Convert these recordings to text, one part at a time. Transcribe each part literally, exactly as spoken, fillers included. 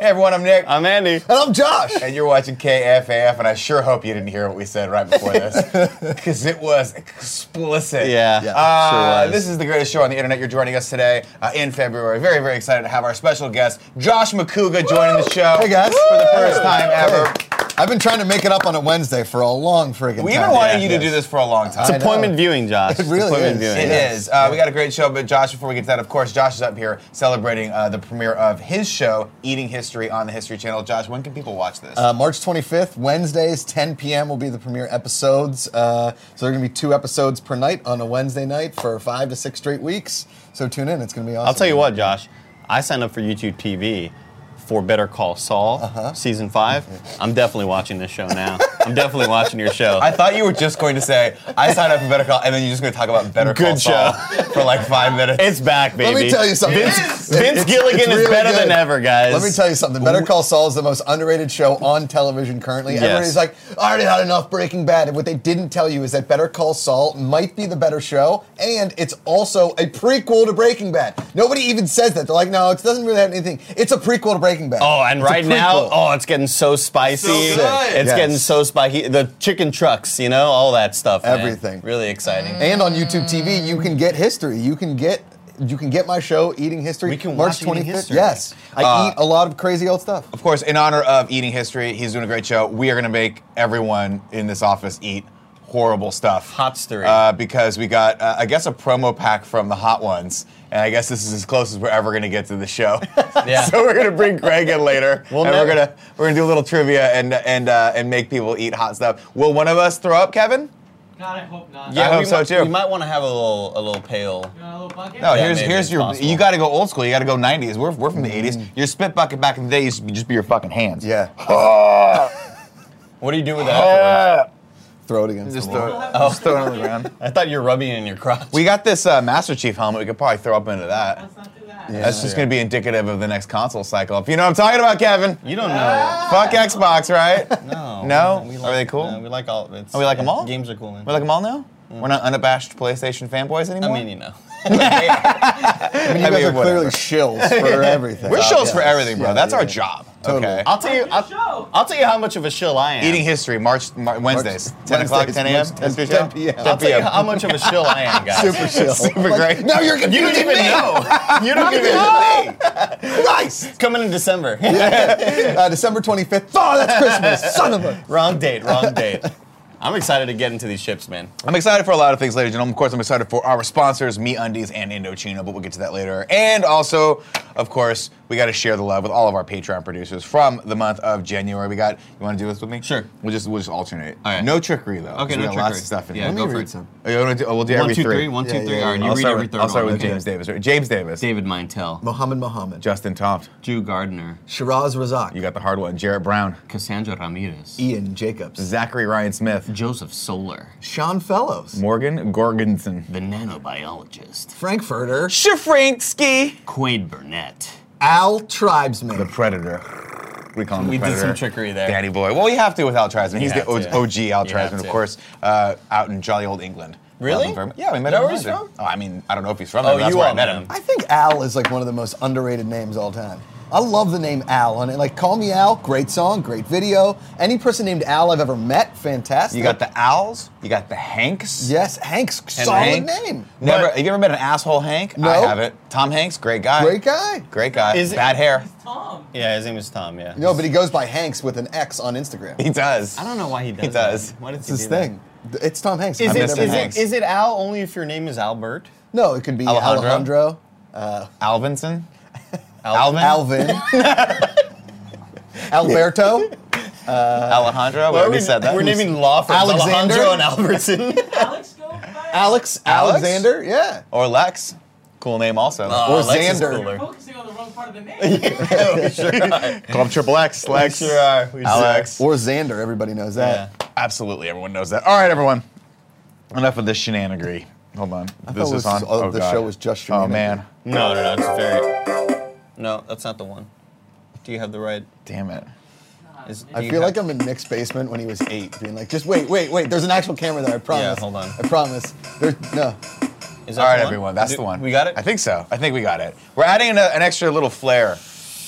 Hey everyone, I'm Nick. I'm Andy. And I'm Josh. And you're watching K F A F, and I sure hope you didn't hear what we said right before this, because it was explicit. Yeah, Yeah, uh, sure was. This is the greatest show on the internet. You're joining us today uh, in February. Very, very excited to have our special guest, Josh McCouga, joining the show. Hey, guys. For the first time ever. Hey. I've been trying to make it up on a Wednesday for a long friggin' time. We've been wanting Yeah, you to yes. do this for a long time. I It's know. appointment viewing, Josh. It really it's appointment is. Viewing. It Yes. is. Uh, we got a great show, but Josh, before we get to that, of course, Josh is up here celebrating uh, the premiere of his show, Eating History, on the History Channel. Josh, when can people watch this? Uh, March twenty-fifth, Wednesdays, ten p.m. will be the premiere episodes. Uh, so there are going to be two episodes per night on a Wednesday night for five to six straight weeks. So tune in. It's going to be awesome. I'll tell you what, Josh. I signed up for YouTube T V for Better Call Saul, Uh-huh. season five. I'm definitely watching this show now. I'm definitely watching your show. I thought you were just going to say, I signed up for Better Call, and then you're just going to talk about Better Call Good Saul show. for like five minutes. It's back, baby. Let me tell you something. Vince, It is. Vince It's- Gilligan it's is really better good. than ever, guys. Let me tell you something. Better Call Saul is the most underrated show on television currently. Yes. Everybody's like, I already had enough Breaking Bad. And what they didn't tell you is that Better Call Saul might be the better show, and it's also a prequel to Breaking Bad. Nobody even says that. They're like, no, it doesn't really have anything. It's a prequel to Breaking Bad. Oh, and It's a right now, prequel. oh, it's getting so spicy. So good. It's Yes. getting so spicy. The chicken trucks, you know, all that stuff. man. Everything. Really exciting. And on YouTube T V, you can get history. You can get you can get my show, Eating History. We can March watch Eating twenty-fifth. History. Yes, I Uh, eat a lot of crazy old stuff. Of course, in honor of Eating History, he's doing a great show. We are going to make everyone in this office eat horrible stuff. Hot story. Uh, because we got, uh, I guess, a promo pack from the Hot Ones. And I guess this is as close as we're ever going to get to the show. Yeah. So we're going to bring Greg in later. We'll and never- we're going to we're gonna do a little trivia and and uh, and make people eat hot stuff. Will one of us throw up, Kevin? God, I hope not. I hope we so, might, too. We might want to have a little, a little pale. You want a little bucket? No, Yeah, here's maybe here's it's your. possible. You got to go old school. You got to go nineties. We're we're from the eighties. Your spit bucket back in the day used to just be your fucking hands. Yeah, What do you do with that? throw it against Just the wall. throw it. Just throw it on the ground. I thought you were rubbing it in your crotch. We got this uh, Master Chief helmet. We could probably throw up into that. Let's not do that. That's just going to be indicative of the next console cycle. If you know what I'm talking about, Kevin. You don't know. Fuck Xbox, right? No. No? We Are they cool? No, we like all. It's, Oh, we like 'em all? Games are cool. Man. We like them all now? We're not unabashed PlayStation fanboys I anymore? mean, you know. I mean, you I guys mean, are clearly whatever. shills for everything. We're shows for Yes. everything, bro. Yeah, That's our yeah. job. Totally. Okay. I'll tell you. Good I'll, show. I'll tell you how much of a shill I am. Eating History, March, Mar- Wednesdays. ten o'clock, Wednesdays, ten a.m. March That's your ten show? p.m. I'll tell you how much of a shill I am, guys. Super chill. Super Like, great. now you're You don't confusing even me. know. You don't even know. Nice. Coming in December. Uh, December twenty-fifth. Oh, that's Christmas. Son of a. Wrong date. Wrong date. I'm excited to get into these ships, man. I'm excited for a lot of things, ladies and gentlemen. Of course, I'm excited for our sponsors, MeUndies and Indochino, but we'll get to that later. And also, of course, we got to share the love with all of our Patreon producers from the month of January. We got. You want to do this with me? Sure. We'll just we'll just alternate. All right. No trickery though. 'cause Okay, we no got lots trickery. of stuff in Yeah, here. Let go me for read it. some. Oh, you wanna do- oh, we'll do One, every two, three. three. One, two, Yeah, three. yeah, All right, yeah. you I'll read start every with, third I'll start one. with James Davis. James Davis. David Mintel. Mohammed Mohammed. Justin Toft. Drew Gardner. Shiraz Razak. You got the hard one. Jarrett Brown. Cassandra Ramirez. Ian Jacobs. Zachary Ryan Smith. Joseph Solar. Sean Fellows. Morgan Gorgonson. The nanobiologist. Frankfurter. Shafransky. Quaid Burnett. Al Tribesman. The Predator. We call him We the did Predator. some trickery there. Daddy boy. Well, you have to with Al Tribesman. He's the have O- to. OG Al You have Tribesman, of to. course, uh, out in jolly old England. Really? Love him very much. Yeah, we met Is him that in where he's London. from? Oh, I mean, I don't know if he's from Oh, there. but That's you where I all met met him. him. I think Al is like one of the most underrated names all time. I love the name Al on it. Like, Call Me Al, great song, great video. Any person named Al I've ever met, fantastic. You got the Owls. You got the Hanks. Yes, Hank's And solid Hank. name. Never. But- have you ever met an asshole Hank? No. I haven't. Tom Hanks, great guy. Great guy. Great guy. Is it- Bad hair. Tom. Yeah, his name is Tom, yeah. No, but he goes by Hanks with an X on Instagram. He does. I don't know why he does He does. that. Why does It's he his do that? thing. It's Tom Hanks. Is I've it, never is, Mr. met it, Hanks. is it Al only if your name is Albert? No, it could be Alejandro? Alejandro, Alvinson. Alvin? Alvin, Alberto, Alejandro. We Well, already we, said that. We're naming law firms Alexander? Alejandro and Albertson. Alex go by? Alex, Alex? Alexander, yeah. Or Lex. Cool name also. Oh, Or Lex is Xander. cooler. Focusing on the wrong part of the name. Yeah, we sure are. Call him Triple X. Lex. We sure are. We Alex. Or Xander, everybody knows that. Yeah. Absolutely, everyone knows that. All right, everyone. Enough of this shenanigery. Hold on. I this thought is it on. was- oh, the God. show was just Oh shenanigery. man. No, no, no, it's very... No, that's not the one. Do you have the right... Damn it. Is, do I you feel have- like I'm in Nick's basement when he was eight, being like, just wait, wait, wait, there's an actual camera there, I promise. hold on. I promise. There's, no. Is that All right, the one? everyone. That's Do- the one. We got it? I think so. I think we got it. We're adding an, an extra little flair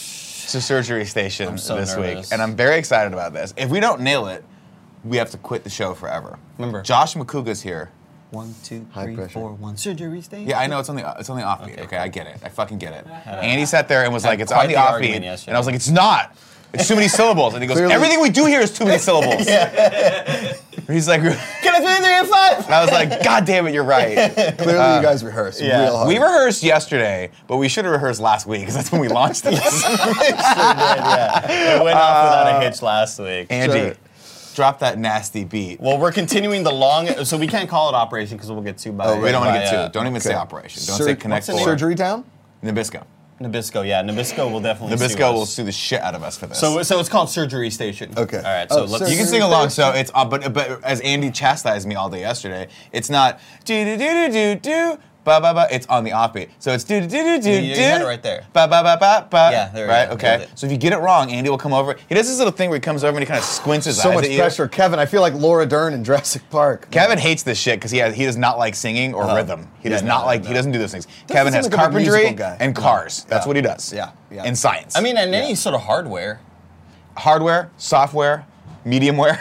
to Surgery Station I'm so this week, nervous. and I'm very excited about this. If we don't nail it, we have to quit the show forever. Remember. Josh McCouga's here. One, two, High three, pressure. four, one. Surgery station. Yeah, I know it's on the it's on the offbeat. Okay, Okay, I get it. I fucking get it. Andy sat there and was Had like, "It's quite on the the offbeat," argument yesterday. and I was like, "It's not. It's too many syllables." And he goes, Clearly- "Everything we do here is too many syllables." He's like, Get a three, three, and five. I was like, "God damn it, you're right." Clearly, you guys rehearse yeah. real hard. We rehearsed yesterday, but we should have rehearsed last week because that's when we launched this. yeah. It went off without a hitch last week. Andy, Sure. drop that nasty beat. Well, we're continuing the long, so we can't call it Operation because we'll get sued by. Oh, we don't want to by, get uh, sued. Don't even say okay. operation. Don't Sur- say connect what's the four. name? Surgery Town? Nabisco. Nabisco, yeah, Nabisco will definitely. sue Nabisco us. will sue the shit out of us for this. So, so it's called Surgery Station. Okay. All right. So Oh, let's. you can Surgery sing along. So Station. it's uh, but but as Andy chastised me all day yesterday, it's not do do do do do do ba ba ba. It's on the offbeat. So it's do do do do do You- you do. had it right there. Ba ba ba ba ba. Yeah, there we Right. go. Okay. Nailed it. So if you get it wrong, Andy will come over. He does this little thing where he comes over and he kind of squints his So eyes much at you. pressure. Kevin, I feel like Laura Dern in Jurassic Park. Kevin hates this shit because he has, he does not like singing or Uh-huh. rhythm. He Yeah, does no, not no, like no. he doesn't do those things. Kevin has seem like a big carpentry musical guy. and cars. That's Yeah. what he does. Yeah, yeah. And science. I mean, and any Yeah. sort of hardware. hardware, software, mediumware,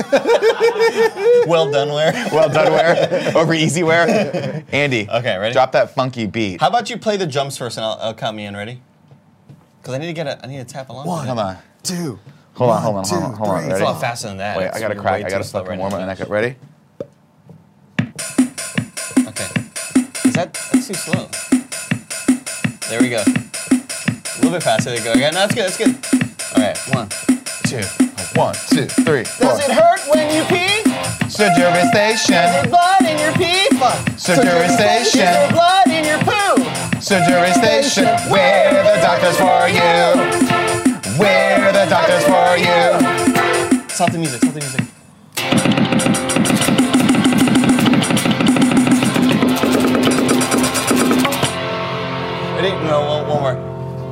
Well doneware. well doneware, over easyware. Andy. Okay, ready? Drop that funky beat. How about you play the jumps first, and I'll, I'll count me in. Ready? Because I need to get a, I need to tap along. One. with it. Come on. Two. Hold on, One, hold on, two, hold on, hold on. three, It's Ready? a lot faster than that. Wait, It's- I gotta you're crack. way I gotta too slow fucking right warm now. up and I got ready. Okay. Is that that's too slow? There we go. A little bit faster. There we go. Okay, no, that's good. That's good. All right, one. Two. One, two, three, four. Does it hurt when you pee? Surgery Is station. there blood in your pee? Fuck. Surgery Is there station. blood in your poo? Surgery station. We're the doctors for you. We're the doctors for you. Stop the music. Stop the music. Ready? No, one, one more.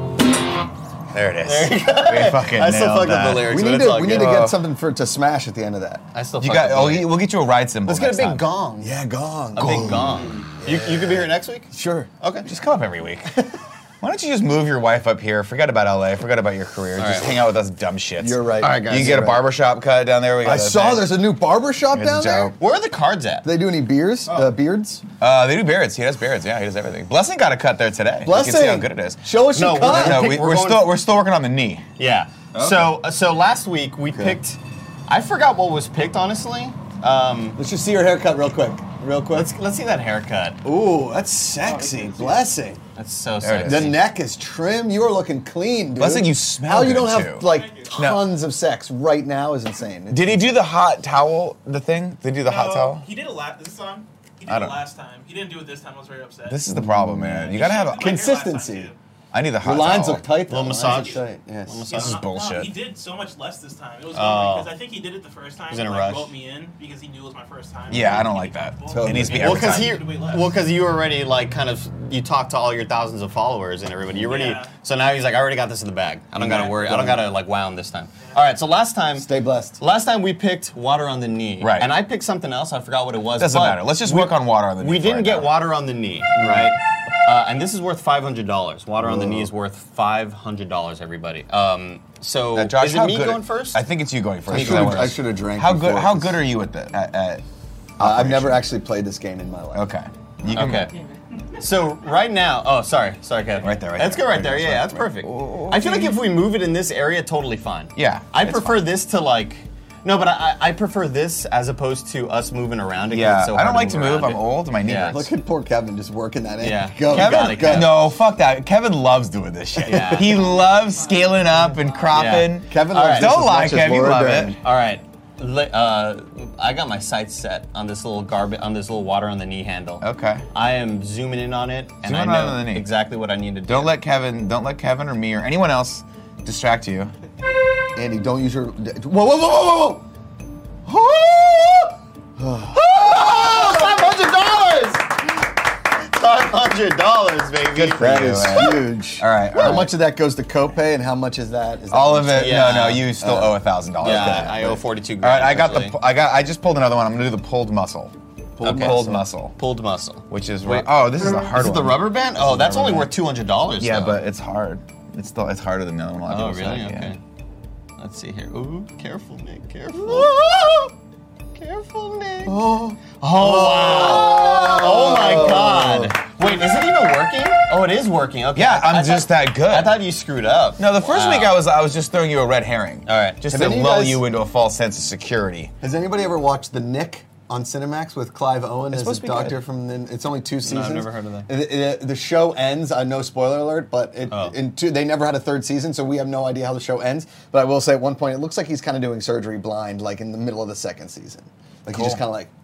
There it is. There you go. We fucking I still nailed fucked up that. the lyrics. We but need it's to all we need good. to Uh, get something for to smash at the end of that. I still You fucked got. up Oh, the he- we'll get you a ride cymbal. Let's get a next big time. gong. Yeah, gong. A big gong. You, you could be here next week? Sure. Okay. Just come up every week. Why don't you just move your wife up here? Forget about L A. Forget about your career. All just right. hang out with us dumb shits. You're right. All right, guys, You can get you're a right. barbershop cut down there. We got I a saw thing. there's a new barber shop Here's a down there. joke. Where are the cards at? Do they do any beers? Uh, beards? Uh, they do beards. He does beards. Yeah, he does everything. Blessing got a cut there today. Blessing. You can see how good it is. Show us No, your we're cut. gonna No, pick- we, we're we're going- still we're still working on the knee. Yeah. So uh, so last week we picked. I forgot what was picked, honestly. Um, Let's just see your haircut real quick. Real quick. let's let's see that haircut. Ooh, that's sexy. Blessing. That's so There it sexy. is. The neck is trim. You are looking clean, dude. Blessing, you smell How you good, don't have too. like No. tons of sex right now is insane. It's- Did he do the hot towel? The thing? Did he do the hot No, towel? He did it last this time. He I did it don't- last time. He didn't do it this time. I was very upset. This is the problem, man. You gotta have a. He did my hair last time, Consistency. too. I need the hot Your lines towel. look tight. though. Little Lines massage. look tight, Yes. Little massage. This is No, no, bullshit. he did so much less this time. It was Oh. because I think he did it the first time. He's in a and, rush. like, wrote me in because he knew it was my first time. Yeah, He I don't made like me that. comfortable. It needs to be And Well, every because time. he, he did way less. well, because you already like kind of you talked to all your thousands of followers and everybody. You already, Yeah. so now he's like, I already got this in the bag. I don't gotta Yeah. worry. I don't gotta like wound this time. All right. So last time, Stay blessed. last time we picked water on the knee, Right. And I picked something else. I forgot what it was. Doesn't but matter. Let's just we- work on water on the knee. We for didn't right get now. water on the knee, right? Uh, and this is worth five hundred dollars. Water on the knee is worth five hundred dollars. Everybody. Um, so Now, Josh, is it how me good- going first? I think it's you going first. I because should've- wanna- I should've drank How good? before, How 'cause- good are you at that? At, at Uh, I've never operation? actually played this game in my life. Okay. You can, Okay. So right now, oh sorry, sorry, Kevin. Right there, right That's there. good, right Right there. there, Yeah, right, that's right. perfect. I feel like if we move it in this area, totally fine. Yeah, I it's prefer fine. this to like. No, but I, I prefer this as opposed to us moving around it. 'cause Yeah, it's so I don't hard like to move. around I'm it. old. My knee Yeah. hurts. Look at poor Kevin just working that in. Yeah. Go, Kevin- go, got it, go. Kevin. No, fuck that. Kevin loves doing this shit. Yeah. He loves scaling up and cropping. Yeah. Kevin All loves right. this Don't as lie, much as Kev, you Laura love Dern. it. All right. Li- Uh, I got my sights set on this little garbage, on this little water on the knee handle. Okay. I am zooming in on it, and Zoom I in know on the knee. exactly what I need to do. Don't let Kevin. Don't let Kevin or me or anyone else distract you. Andy, don't use your. Whoa, whoa, whoa, whoa, whoa! five hundred dollars. Five hundred dollars, baby. Good for That you, is man. huge. All right, all How right. much of that goes to copay, and how much is that? Is that All of it. Yeah. No, no. You still owe a thousand dollars. Yeah, I owe forty-two All grand. right, I got actually. the. I got. I just pulled another one. I'm gonna do the pulled muscle. Pulled, Okay. pulled muscle, pulled muscle. which is Wait. oh, this is a hard Is it one. the rubber band? Oh, that's rubber only band. worth two hundred dollars. Yeah, but it's hard. It's still it's harder than the other one. A lot of Oh, people really? say, Okay. yeah. Let's see here. Ooh, careful, Nick. Careful. Careful, Nick. Oh. Oh, wow. Oh, my God. Wait, is it even working? Oh, it is working. Okay. Yeah, I- I'm I just thought- that good. I thought you screwed up. No, the first Wow. week I was I was just throwing you a red herring. All right. Just Have to any of you lull guys- you into a false sense of security. Has anybody ever watched The Nick on Cinemax with Clive Owen as a supposed to be doctor good. from the, it's only two seasons. never heard of that. It- it- the show ends, uh, no spoiler alert, but it, Oh. in two, they never had a third season, so we have no idea how the show ends. But I will say at one point, it looks like he's kind of doing surgery blind, like in the middle of the second season. Like Cool. he's just kind of like,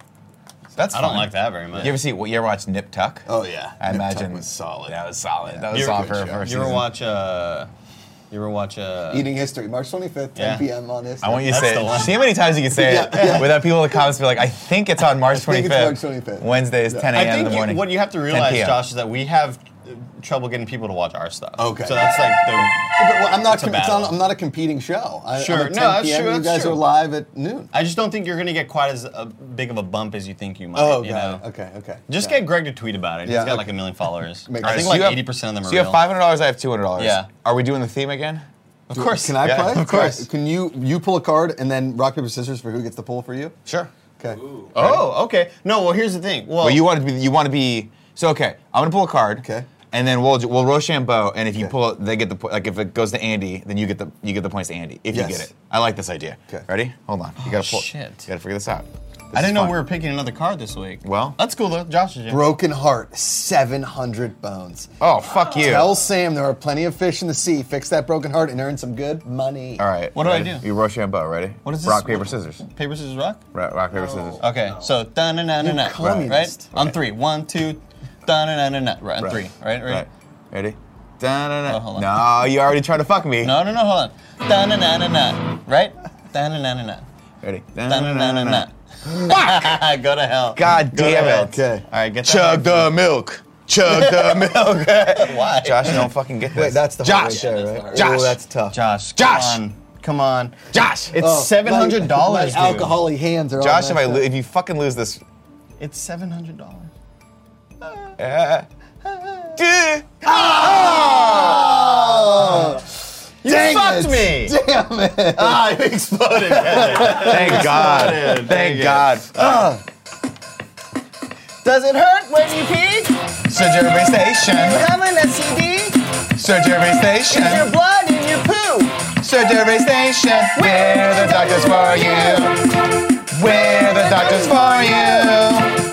That's I don't fun. like that very much. You ever see? You ever watch Nip Tuck? oh yeah. I Nip Tuck imagine was solid. That was solid. That was You ever- solid for a show. first You ever season. watch, uh, you ever watch, uh, Eating History, March twenty-fifth, ten Yeah. p.m. on this. I want you to That's say the it. one. See how many times you can say it Yeah, yeah. without people in the comments be like, I think it's on March think twenty-fifth. it's March twenty-fifth. Wednesday is Yeah. ten I a.m. in think the you, morning. what you have to 10 realize, p.m. Josh, is that we have uh, trouble getting people to watch our stuff. Okay. So that's like the. But, well, I'm not. It's a Com- it's not battle. I'm not a competing show. I, Sure. I'm at No, ten that's p.m. true, You that's guys true. are live at noon. I just don't think you're going to get quite as uh, big of a bump as you think you might. Oh, you got know? it. Okay, okay. Just yeah. get Greg to tweet about it. He's Yeah, got okay. like a million followers. Makes I sense. think So like you have- eighty percent of them are So you have real. five hundred dollars. I have two hundred dollars. Yeah. Are we doing the theme again? Of course. Can I Yeah, play? of course. Can you you pull a card and then rock paper scissors for who gets the pull for you? Sure. Okay. Oh, okay. No, well, here's the thing. Well, Well, you want to be. You want to be. So okay, I'm gonna pull a card. Okay. And then we'll we'll Rochambeau, and if you Okay. pull it, they get the po- like if it goes to Andy, then you get the you get the points to Andy if Yes. you get it. I like this idea. Okay. Ready? Hold on. You gotta pull. shit. You gotta figure this out. I didn't know we were picking another card this week. Well. That's cool though. Josh is in. Broken heart, seven hundred bones. Oh fuck you. Tell Sam there are plenty of fish in the sea. Fix that broken heart and earn some good money. All right. What do I ready? do? You Rochambeau. Ready? What is this? Rock paper scissors. Paper, scissors, rock? Ra- rock paper scissors. Okay, so da na na na na. communist. Right? On three. One, two, da na na na na. Right, on Right. three. Right, right? Right. Ready? Da-na-na. Oh, hold on. No, you already tried to fuck me. No, no, no, hold on. Da na na na na. Right? Da na na na na. Ready? Da na na na na. Fuck! Go to hell. God Go to damn hell. it. Okay. All right, get that. Chug the milk. Chug the milk. Why? Josh, you don't fucking get this. Wait, that's the heart Josh. right there, that's the right? heart. Josh. Oh, that's tough. Josh. Josh. Come on. Come on. Josh. It's Oh, seven hundred dollars, my, my dude. alcoholic hands are all Josh, if I messed lo- up. if you fucking lose this, It's seven hundred dollars. uh, duh. Oh! You Dang fucked it. me. Damn it! Ah, you exploded. Thank God. Dang Thank it. God. Does it hurt when you pee? Surgery station. Having a C D? Surgery Is your station. blood in your poo? Surgery station. We're the doctors for you. We're the doctors for you.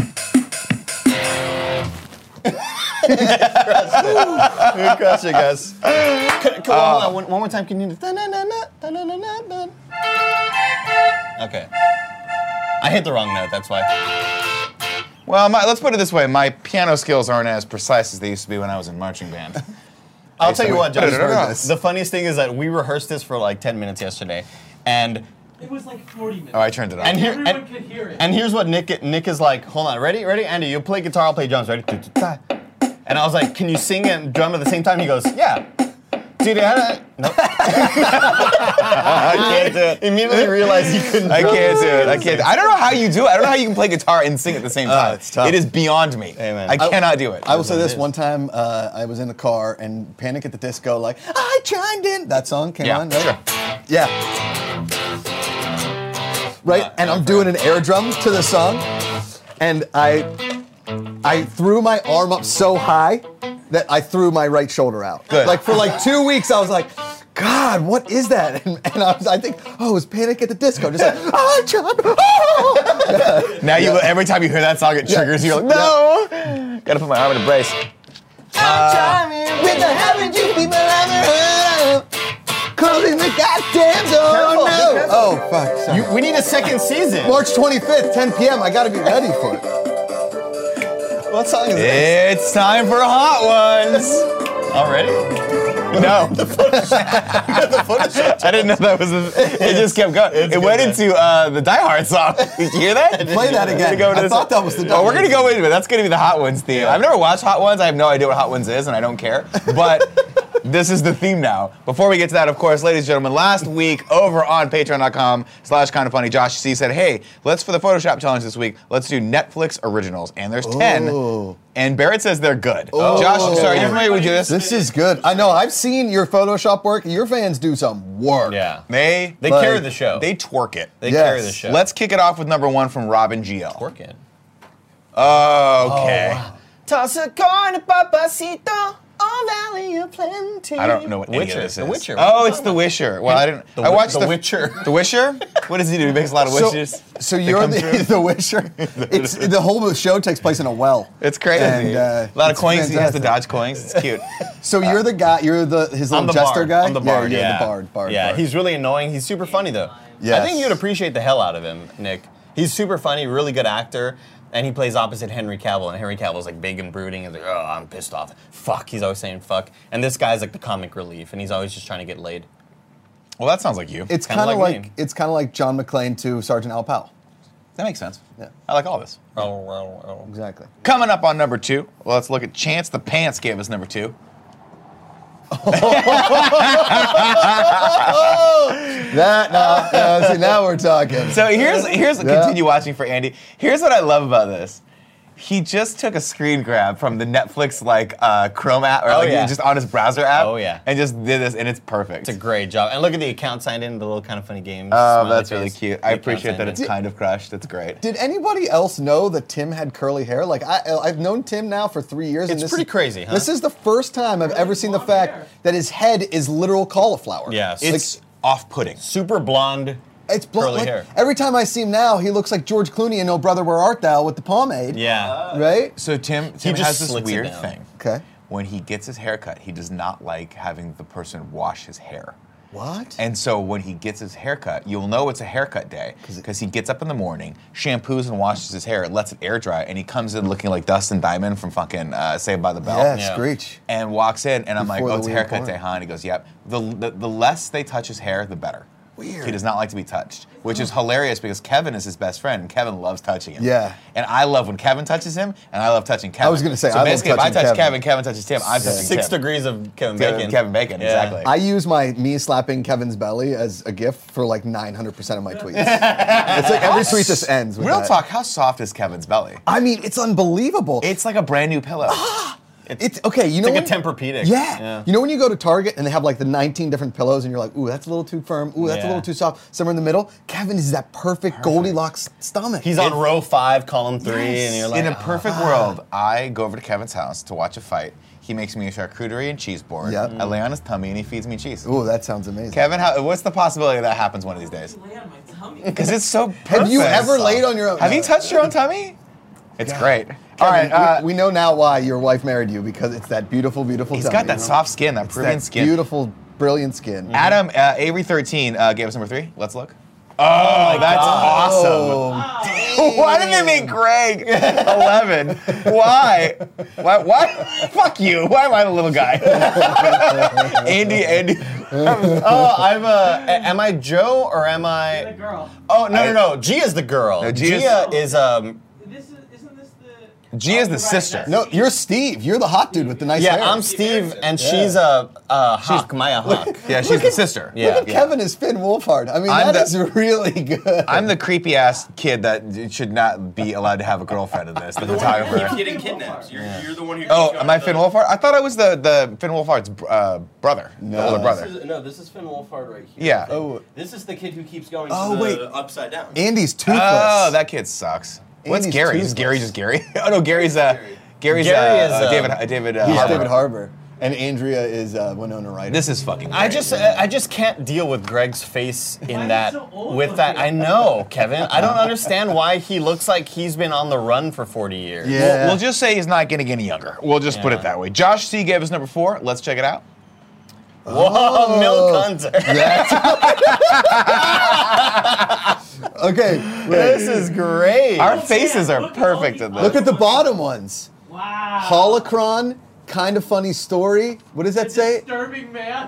Good question, guys. Can, can, hold on, one, one more time. Can you? Da-na-na-na, da-na-na-na-na. Okay. I hit the wrong note. That's why. Well, my, let's put it this way. My piano skills aren't as precise as they used to be when I was in marching band. I'll tell you what, Josh. Da-da-da-da. The funniest thing is that we rehearsed this for like ten minutes yesterday, and It was like forty minutes. Oh, I turned it off. and here Everyone and, could hear it. and here's what Nick Nick is like. Hold on, ready, ready, Andy. You play guitar, I'll play drums. Ready? And I was like, can you sing and drum at the same time? He goes, yeah. Dude, I nope. I can't do it. Immediately realized he couldn't. I drum. can't do it. I can't. I don't know how you do it. I don't know how you can play guitar and sing at the same time. it's tough. It is beyond me. Amen. I cannot do it. I will say what it this: is. one time, uh, I was in the car and Panic at the Disco, like I chimed in. That song came Yeah, on, right? sure. Yeah. Right, and I'm doing an air drum to the song, and I, I threw my arm up so high that I threw my right shoulder out. Good. Like for like two weeks, I was like, God, what is that? And, and I was, I think, oh, it was Panic at the Disco. Just like, I chimed. Oh! Now you every time you hear that song, it triggers you. You're like, no. Gotta put my arm in a brace. With the haven't you people ever heard of? Closing the goddamn door. Careful, be No. careful. Oh, fuck. Sorry. You, we need a second season. March twenty-fifth, ten p.m. I gotta be ready for it. What song is this? It's time for Hot Ones. Already? No. The Photoshop. I didn't know that was. A, it just kept going. It good, went man. into uh, the Die Hard song. Did you hear that? Play that We're again. gonna go into I this- thought that was the. Oh, we're gonna go into it. That's gonna be the Hot Ones theme. I've never watched Hot Ones. I have no idea what Hot Ones is, and I don't care. But This is the theme now. Before we get to that, of course, ladies and gentlemen, last week over on patreon.com slash kind of funny, Josh C said, hey, let's, for the Photoshop challenge this week, let's do Netflix originals. And there's ten. Ooh. And Barrett says they're good. Oh. Josh, sorry, you familiar with this? This is good. I know. I've seen your Photoshop work. Your fans do some work. Yeah. They, They Like, carry the show. they twerk it. They Yes. carry the show. Let's kick it off with number one from Robin G L. work it. Oh, okay. Toss a coin, papacito, oh valley of plenty. I don't know what any Witcher. of this is. The Witcher. Oh, it's The Wisher. Well, I didn't. The I Wi- watched The the Witcher. The Wisher. What does he do? He makes a lot of So, wishes. so They you're come the, through? the Wisher. It's the whole show takes place in a well. It's crazy. And, uh, a lot of it's coins. He has to fantastic. dodge coins. It's cute. So you're the guy. You're the his little I'm the jester bard. guy. I'm the bard. Yeah, Yeah, you're the bard. Bard. Yeah, bard. he's really annoying. He's super funny though. I Yes. think you'd appreciate the hell out of him, Nick. He's super funny, really good actor, and he plays opposite Henry Cavill. And Henry Cavill's like big and brooding, and like, oh, I'm pissed off. Fuck. He's always saying fuck. And this guy's like the comic relief, and he's always just trying to get laid. Well, that sounds like you. It's Kinda kind of like like, me. it's kind of like John McClane to Sergeant Al Powell. That makes sense. Yeah. I like all this. Oh, oh, oh. Exactly. Coming up on number two, well, let's look at Chance the Pants gave us number two. That now, now, see, now we're talking. So here's here's Yeah. continue watching for Andy. Here's what I love about this. He just took a screen grab from the Netflix like uh, Chrome app or Oh, like yeah. just on his browser app. Oh, yeah. And just did this and it's perfect. It's a great job. And look at the account signed in, the little kind of funny games. Oh, smiley that's really face. cute. The I account appreciate signed that in. it's kind of crushed. It's great. Did anybody else know that Tim had curly hair? Like I, I've known Tim now for three years. and It's this pretty is, crazy, huh? This is the first time I've ever seen the long fact hair. that his head is literal cauliflower. Yes. It's off-putting. Super blonde. It's blo- curly like, hair. Every time I see him now, he looks like George Clooney in Oh Brother Where Art Thou with the pomade. Yeah. Right? So Tim, Tim just has this slicks it weird down. thing. Okay. When he gets his hair cut, he does not like having the person wash his hair. What? And so when he gets his haircut, you'll know it's a haircut day because he gets up in the morning, shampoos and washes his hair, lets it air dry, and he comes in looking like Dustin Diamond from fucking uh, Saved by the Bell. yeah, Yeah. Screech. And walks in, and I'm Before like, oh, the it's weird haircut porn. day, huh? And he goes, yep. The, the, the less they touch his hair, the better. Weird. He does not like to be touched, which is hilarious because Kevin is his best friend, and Kevin loves touching him. Yeah. And I love when Kevin touches him, and I love touching Kevin. I was gonna say, so I love basically, if I touching touch Kevin. Kevin, Kevin touches Tim, I'm touching Six Tim. degrees of Kevin Kevin- Bacon. Kevin Bacon, Yeah. exactly. I use my me slapping Kevin's belly as a gift for like nine hundred percent of my tweets. It's like every tweet just ends with Real that. talk, how soft is Kevin's belly? I mean, it's unbelievable. It's like a brand new pillow. It's okay. You know, like a when- Tempur-Pedic. Yeah. Yeah. You know when you go to Target and they have like the nineteen different pillows, and you're like, ooh, that's a little too firm. Ooh, that's a Yeah. little too soft. Somewhere in the middle, Kevin is that perfect, Goldilocks stomach. He's on row five, column three, Yes. and you're like, In a perfect world, I go over to Kevin's house to watch a fight. He makes me a charcuterie and cheese board. Yep. I lay on his tummy and he feeds me cheese. Ooh, that sounds amazing. Kevin, how, what's the possibility that happens one of these days? Lay on my tummy. Because it's so perfect. Have you ever laid on your own? Have No. you touched your own tummy? It's great. All Kevin, right. Uh, we, we know now why your wife married you, because it's that beautiful, beautiful he's tummy, got that you know? soft skin, that It's Peruvian that skin. beautiful, brilliant skin. Adam uh, Avery thirteen uh, gave us number three. Let's look. Oh, that's awesome. Oh, Why did they make Greg eleven? Why? Why? Why? Fuck you. Why am I the little guy? Andy, Andy. oh, I'm uh, a- am I Joe or am The I? girl. Oh no I- no no, Gia's the girl. No, Gia's- Gia is um. This is, isn't this the? G is the you're right, sister. that's no, Steve. you're Steve. You're the hot dude with the nice Yeah, hair. I'm Steve, and she's a uh, Hawk, Maya Hawk. Yeah, she's the sister. Yeah. Look at Kevin as Finn Wolfhard. I mean, I'm that the- is really good. I'm the creepy ass kid that should not be allowed to have a girlfriend in this. The The one who keeps photographer. getting kidnapped. You're, you're the one who. Oh, keeps am I going Finn to- Wolfhard? I thought I was the, the Finn Wolfhard's uh, brother, the older No. brother. This is, no, this is Finn Wolfhard right here. Yeah. Oh, This is the kid who keeps going Oh, to the wait. upside down. Andy's toothless. Oh, that kid sucks. What's Andy's Gary? Is toothless. Gary just Gary? Oh no, Gary's uh, Gary's Gary uh, is, uh, uh, David uh, David uh, He's Harbour. David Harbour. And Andrea is uh, Winona Ryder. This is fucking. I great. just I just can't deal with Greg's face Why in is he that so old with that. looking? I know, Kevin. I don't understand why he looks like he's been on the run for forty years. Yeah. We'll, we'll just say he's not getting any younger. We'll just put Yeah. it that way. Josh C gave us number four. Let's check it out. Whoa, Milk Hunter. Okay, wait. This is great. Our faces are perfect in this. Look at the bottom ones. Wow. Holocron, kind of funny story. What does that say? Disturbing man.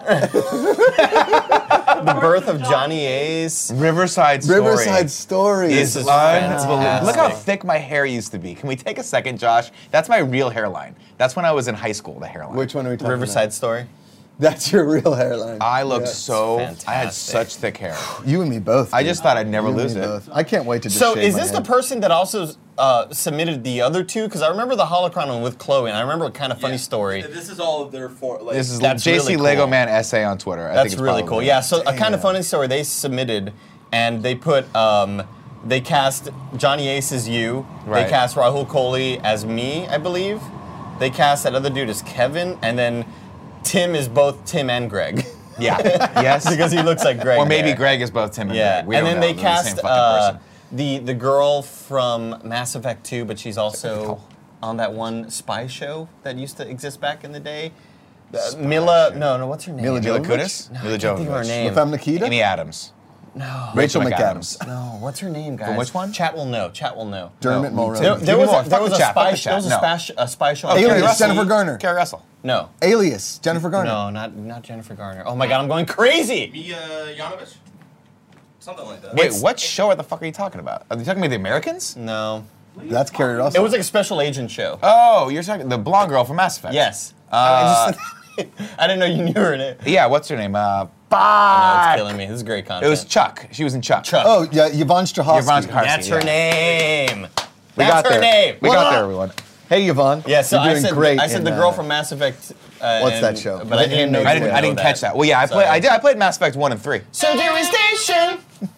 the birth of Johnny Ace. Riverside Story. Riverside Story. is This is unbelievable. fantastic. Look how thick my hair used to be. Can we take a second, Josh? That's my real hairline. That's when I was in high school, the hairline. Which one are we talking Riverside Story. That's your real hairline. I looked Yeah. so. I had fantastic. such thick hair. You and me both. I dude. just thought I'd never You and lose me it. both. I can't wait to just So shave is my this the head. person that also uh, submitted the other two? Because I remember the holocron one with Chloe, and I remember a kind of funny Yeah. story. This is all of their for like. This is That's J C really Lego cool. Man essay on Twitter. I That's think it's really probably- cool. Yeah, so a kind Damn. of funny story they submitted, and they put, um, they cast Johnny Ace as you. Right. They cast Rahul Kohli as me, I believe. They cast that other dude as Kevin, and then Tim is both Tim and Greg. Yeah. Yes. because he looks like Greg. Or maybe there. Greg is both Tim and Yeah, Greg. We and don't then know. they They're the same cast fucking uh, person. the the girl from Mass Effect two, but she's also on that one spy show that used to exist back in the day. Uh, Mila, show. no, no, what's her name? Mila Mila Jovovich? Kunis? No, Mila I can't think of her Jovovich. name. If I'm Nikita? Amy Adams. No, Rachel Rachel McAdams. no, what's her name, guys? which one? Chat will know. Chat will know. Dermot No, Mulroney. There, Give there me was more. a, there Fuck was the a chat, spy. fuck the sh- chat, There was a no. spy, sh- a spy show. Oh, on Alias, Carrie Russell. Jennifer Garner. Carrie Russell. No, Alias, Jennifer Garner. no, not not Jennifer Garner. Oh my God, I'm going crazy. Mia Jovovich? Something like that. Wait, It's- what show the fuck are you talking about? Are you talking about the Americans? No, That's Carrie Russell. it was like a special agent show. Oh, you're talking the blonde girl from Mass Effect. Yes. Uh, I, just, I didn't know you knew her name. Yeah, what's her name? Uh, No, fuck. it's killing me. This is great content. It was Chuck. She was in Chuck. Chuck. Oh, yeah, Yvonne Strahovski. Yvonne Strahovski. That's her yeah. name. We That's got her there. name. We What got up? there, everyone. Hey, Yvonne. Yeah, so You're I doing said great. I said in, the girl uh, from Mass Effect. Uh, What's and- that show? But I didn't know. you I didn't. would I didn't know catch that. Well, yeah, I Sorry. played. I did. I played Mass Effect one and three. Surgery Station.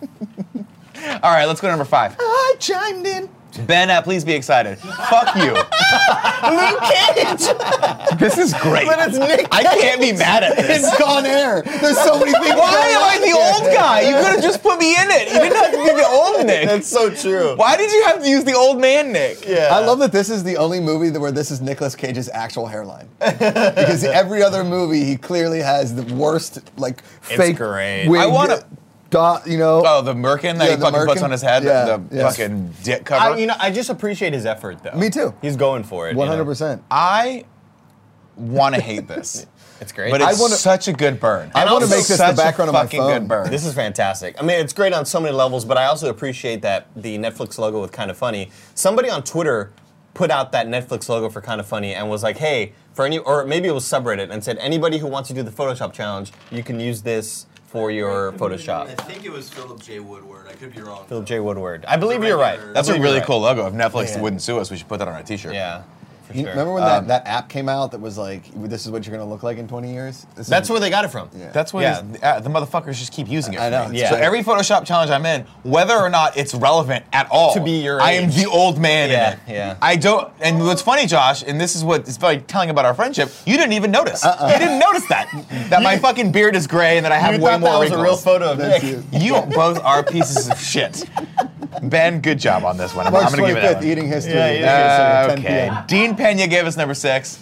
All right, let's go to number five. I chimed in. Ben, uh, please be excited. Fuck you. Luke Cage. This is great. But it's Nick. I can't be mad at this. It's Con Air. There's so many things. Why going am I on the here. old guy? You could have just put me in it. You didn't have to be the old Nick. That's so true. Why did you have to use the old man Nick? Yeah. I love that this is the only movie that where this is Nicolas Cage's actual hairline. Because every other movie, he clearly has the worst, like, fake great. wig. I wanna- Dot, you know. Oh, the merkin that Yeah, he the fucking puts merkin? on his head. Yeah, the yeah. fucking dick cover. I, you know, I just appreciate his effort, though. Me too. He's going for it. you know? one hundred percent. I want to hate this, It's great. but I it's wanna- such a good burn. I And want to also make this such the a background of my fucking phone. good burn. This is fantastic. I mean, it's great on so many levels, but I also appreciate that the Netflix logo with Kind of Funny. Somebody on Twitter put out that Netflix logo for Kind of Funny and was like, hey, for any, or maybe it was subreddit, and said, anybody who wants to do the Photoshop challenge, you can use this for your I Photoshop. think it was Philip J. Woodward. I could be wrong. Philip J. Woodward. I believe you're right. regular- That's I a believe really you're right. cool logo. If Netflix Yeah. wouldn't sue us, we should put that on our T-shirt. Yeah, for You sure. remember when Um, that, that app came out that was like, this is what you're going to look like in twenty years? This That's is, where they got it from. Yeah. That's what Yeah. is- uh, the motherfuckers just keep using it. I for know, me. it's So great. every Photoshop challenge I'm in, whether or not it's relevant at all, To be your I am age. the old man Yeah, in it. yeah. I don't. And what's funny, Josh, and this is what is like telling about our friendship. You didn't even notice. Uh-uh. You didn't notice that that my fucking beard is gray and that I have You way thought more that was wrinkles. a real photo of That's Nick. you. You both are pieces of shit. Ben, good job on this one. I'm, March I'm gonna give it that twenty-fifth, one. eating history. Yeah, yeah, Uh, ten okay. p.m. Dean Pena gave us number six.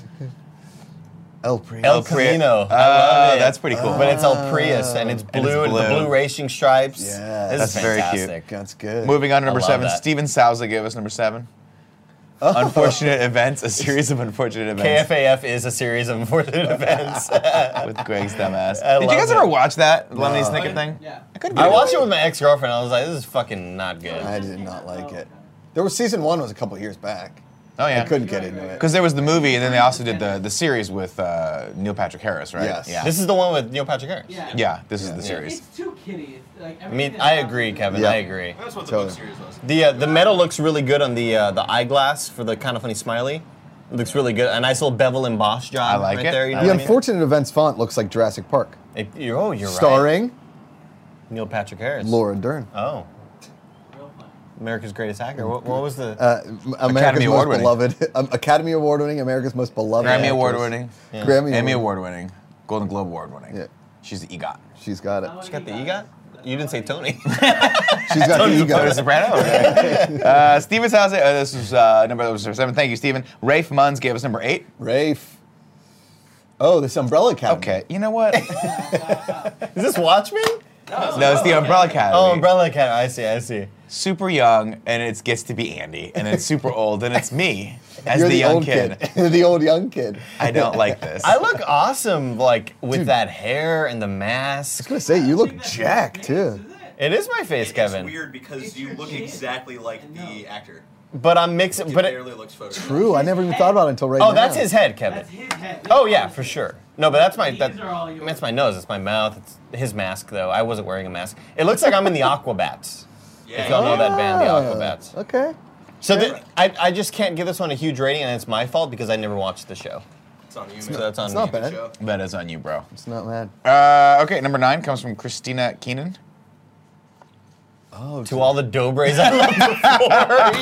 El Prius. El Pri- Camino. Uh, I love it. that's pretty cool. But it's El Prius, and it's And blue, it's and the blue. blue racing stripes. Yeah, this that's is very cute. fantastic. That's good. Moving on to number love seven, that. Steven Souza gave us number seven. Unfortunate events, a series of unfortunate K events F A F is a series of unfortunate events. with Greg's dumbass. I Did you love guys it. ever watch that Lemony Snicket thing? Yeah. I couldn't I get watched into it with my ex-girlfriend. I was like, this is fucking not good. I did not like it. There was season one was a couple years back. Oh yeah, I couldn't get into it. because there was the movie, and then they also did the the series with uh, Neil Patrick Harris, right? Yes. Yeah. This is the one with Neil Patrick Harris. Yeah. yeah, this is Yeah. the series. It's too kiddie. It's like I mean, everything I that's agree, happening. Kevin. Yeah. I agree. That's what the Totally. book series was. The uh, the metal looks really good on the uh, the eyeglass for the Kind of Funny smiley. It looks really good. A nice little bevel embossed job I like right it. there. You know I The what I mean? Unfortunate Events font looks like Jurassic Park. It, you're, oh, you're right. Starring Neil Patrick Harris. Laura Dern. Oh, Real fun. America's Greatest Actor. What, what was the? Uh, America's Academy most Award winning. beloved. Um, Academy Award winning, America's most beloved. Grammy actress. Award winning, Grammy Emmy Award. Award winning, Golden Globe Award winning. Yeah. She's the EGOT. She's got it. She got the EGOT? You didn't say Tony. She's got the Tony ego. Soprano. Okay. uh, Steven Souza, uh, this was uh, number number seven. Thank you, Steven. Rafe Munns gave us number eight. Rafe. Oh, this Umbrella Academy. Okay, you know what? Is this Watchmen? No, it's the Umbrella Academy. Oh, Umbrella Academy. I see. I see. Super young, and it gets to be Andy, and then super old, and it's me as You're the, the, young old kid. kid. the old young kid. I don't like this. I look awesome, like with Dude. that hair and the I was mask. gonna say you look jacked too. It is my face, Kevin. It's weird because It's you your look chin. exactly like I know. the actor. But I'm mixing. It But it, barely looks photoshopped. True. I never even thought about it until right now. oh, that's his head, Kevin. That's his head. Oh yeah, for sure. No, but that's my These that, are all I mean, yours. that's my nose. It's my mouth. It's his mask though. I wasn't wearing a mask. It looks like I'm in the Aquabats. Yeah, If y'all know that band, the Ah, Aquabats. Okay. So th- I I just can't give this one a huge rating, and it's my fault because I never watched the show. It's on you, man. So that's on It's me. not bad. Show. That is on you, bro. It's not bad. Uh, okay, number nine comes from Christina Keenan. Oh, To all the Dobres I loved before,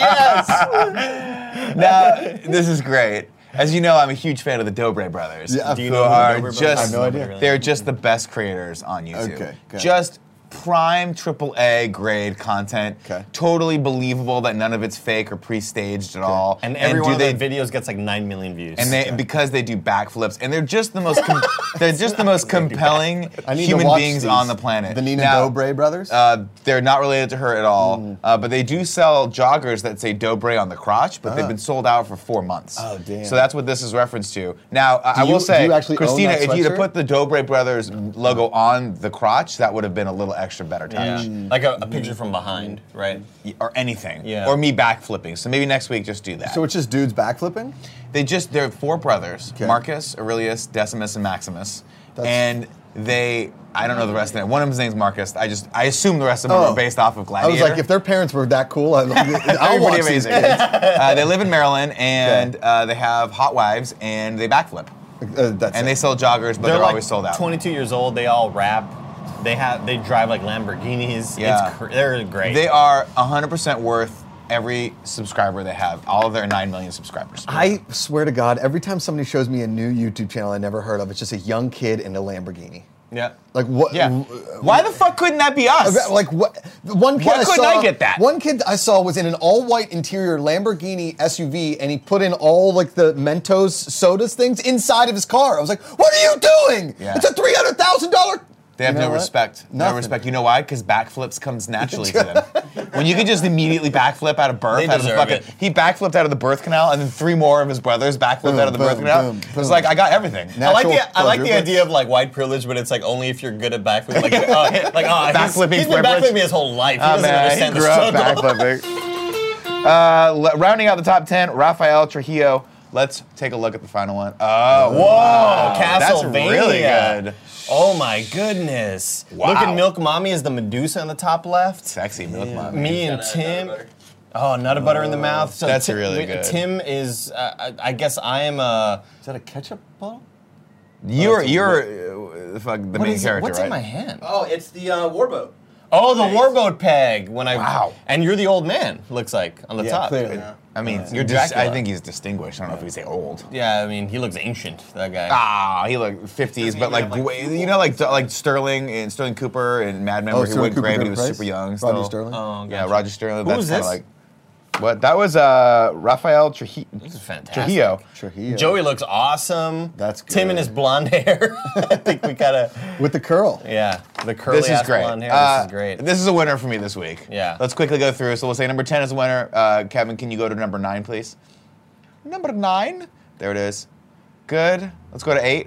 yes. Now, this is great. As you know, I'm a huge fan of the Dobre brothers. Yeah, Do you who know who the are Dobre brothers just, I have no idea. They're just the best creators on YouTube. Okay, okay. Just prime triple A grade content. Okay. Totally believable that none of it's fake or pre-staged at all. And every do one of they, their videos gets like nine million views. and they because they do backflips, and they're just the most com- they're just the most compelling I need to human watch beings these. on the planet. The Nina Now, Dobre brothers? Uh, they're not related to her at all, Mm. uh, but they do sell joggers that say Dobre on the crotch, but they've Ah. been sold out for four months. Oh, damn. So that's what this is reference to. Now, I- I Do you- will say, do you actually own Christina, that if you'd have sweatshirt? put the Dobre Brothers logo on the crotch, that would have been a little extra better touch. yeah. like a, a picture from behind, right? Or anything. Yeah. Or me backflipping. So maybe next week just do that. So it's just dudes backflipping? They just, they're four brothers, Okay. Marcus, Aurelius, Decimus, and Maximus. That's- and they, I don't know the rest of them. One of them's name's Marcus. I just, I assume the rest of them are based off of I Gladiator. was like, if their parents were that cool, I, I'll Everybody watch these amazing. kids. uh, they live in Maryland, and Okay. uh, they have hot wives, and they backflip. Uh, that's And it. they sell joggers, but they're, like always sold out. twenty-two years old. They all rap. They have. They drive like Lamborghinis. Yeah. It's cr- they're great. They are one hundred percent worth every subscriber they have, all of their nine million subscribers. I swear to God, every time somebody shows me a new YouTube channel I never heard of, it's just a young kid in a Lamborghini. Yeah. Like what? Yeah. Why the fuck couldn't that be us? Like what? One kid Why I couldn't saw, I get that? One kid I saw was in an all-white interior Lamborghini S U V, and he put in all like the Mentos sodas things inside of his car. I was like, "What are you doing? Yeah. It's a three hundred thousand dollar." They have You know no what? respect. No Nothing. respect. You know why? Because backflips comes naturally to them. When you can just immediately backflip out of birth, They out of the deserve fucking, it. he backflipped out of the birth canal, and then three more of his brothers backflipped Boom, out of the birth boom, canal. boom, It's boom. like I got everything. Now- I like Natural the I like the quadruplets. idea of like white privilege, but it's like only if you're good at backflip. Like, oh, hey, like oh, he's, Backflipping he's been privilege. backflipping his whole life. He Oh, doesn't man, understand he the grew up struggle. backflipping. uh, l- rounding out the top ten, Rafael Trujillo. Let's take a look at the final one. Oh, Whoa, wow. That's Castlevania. really good. Oh my goodness! Wow. Look at Milk Mommy as the Medusa on the top left. Sexy milk mommy. Me and Gotta add Tim. butter. Oh, nutter butter in the mouth. So That's Tim, really wait, good. Tim is. Uh, I, I guess I am a. Is that a ketchup bottle? You're that's a- you're uh, fuck, the What main is it? character, What's right? in my hand? Oh, it's the uh, warboat. Oh, the Nice. warboat peg. When I. Wow. And you're the old man. Looks like on the Yeah, top. clearly. Yeah. I mean, Yeah. you're just. I Dracula. think he's distinguished. I don't know if we say old. Yeah, I mean he looks ancient. That guy. Ah, he like fifties, Doesn't but he like, have, like, way- full you know, like like Sterling and Sterling Cooper and Mad Men, Oh, where he Sterling went Cooper, gray, but he David was Price? super young. Roger Still. Sterling? Oh, Yeah, gotcha. Roger Sterling. Who that's was kinda this? like what? That was uh Rafael Trujillo. This is fantastic. Trujillo. Trujillo. Joey looks awesome. That's Tim and good. his blonde hair. I think we gotta. With the curl. Yeah, the curly This is ass great. blonde hair. Uh, this is great. This is a winner for me this week. Yeah. Let's quickly go through. So we'll say number ten is a winner. Uh, Kevin, can you go to number nine, please? Number nine. There it is. Good. Let's go to eight.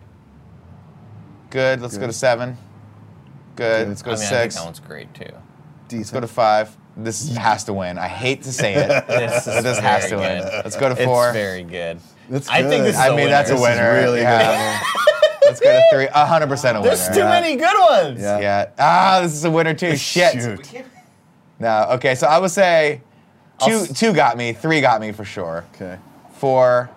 Good. Let's go Good. to seven. Good. Good. Let's go I to mean, I think six. that one's great too. Decent. Let's go to five. This has to win. I hate to say it, This is but this has very to win. good. Let's go to four. It's very good. That's I think good. this is I a mean, that's a winner. This is winner. really yeah. Let's go to three. A hundred percent a winner. There's too yeah. many good ones. Yeah. Yeah. Ah, this is a winner too. Shit. Shoot. We can't. No. Okay. So I would say I'll two. s- Two got me. Three got me for sure. Okay. Four.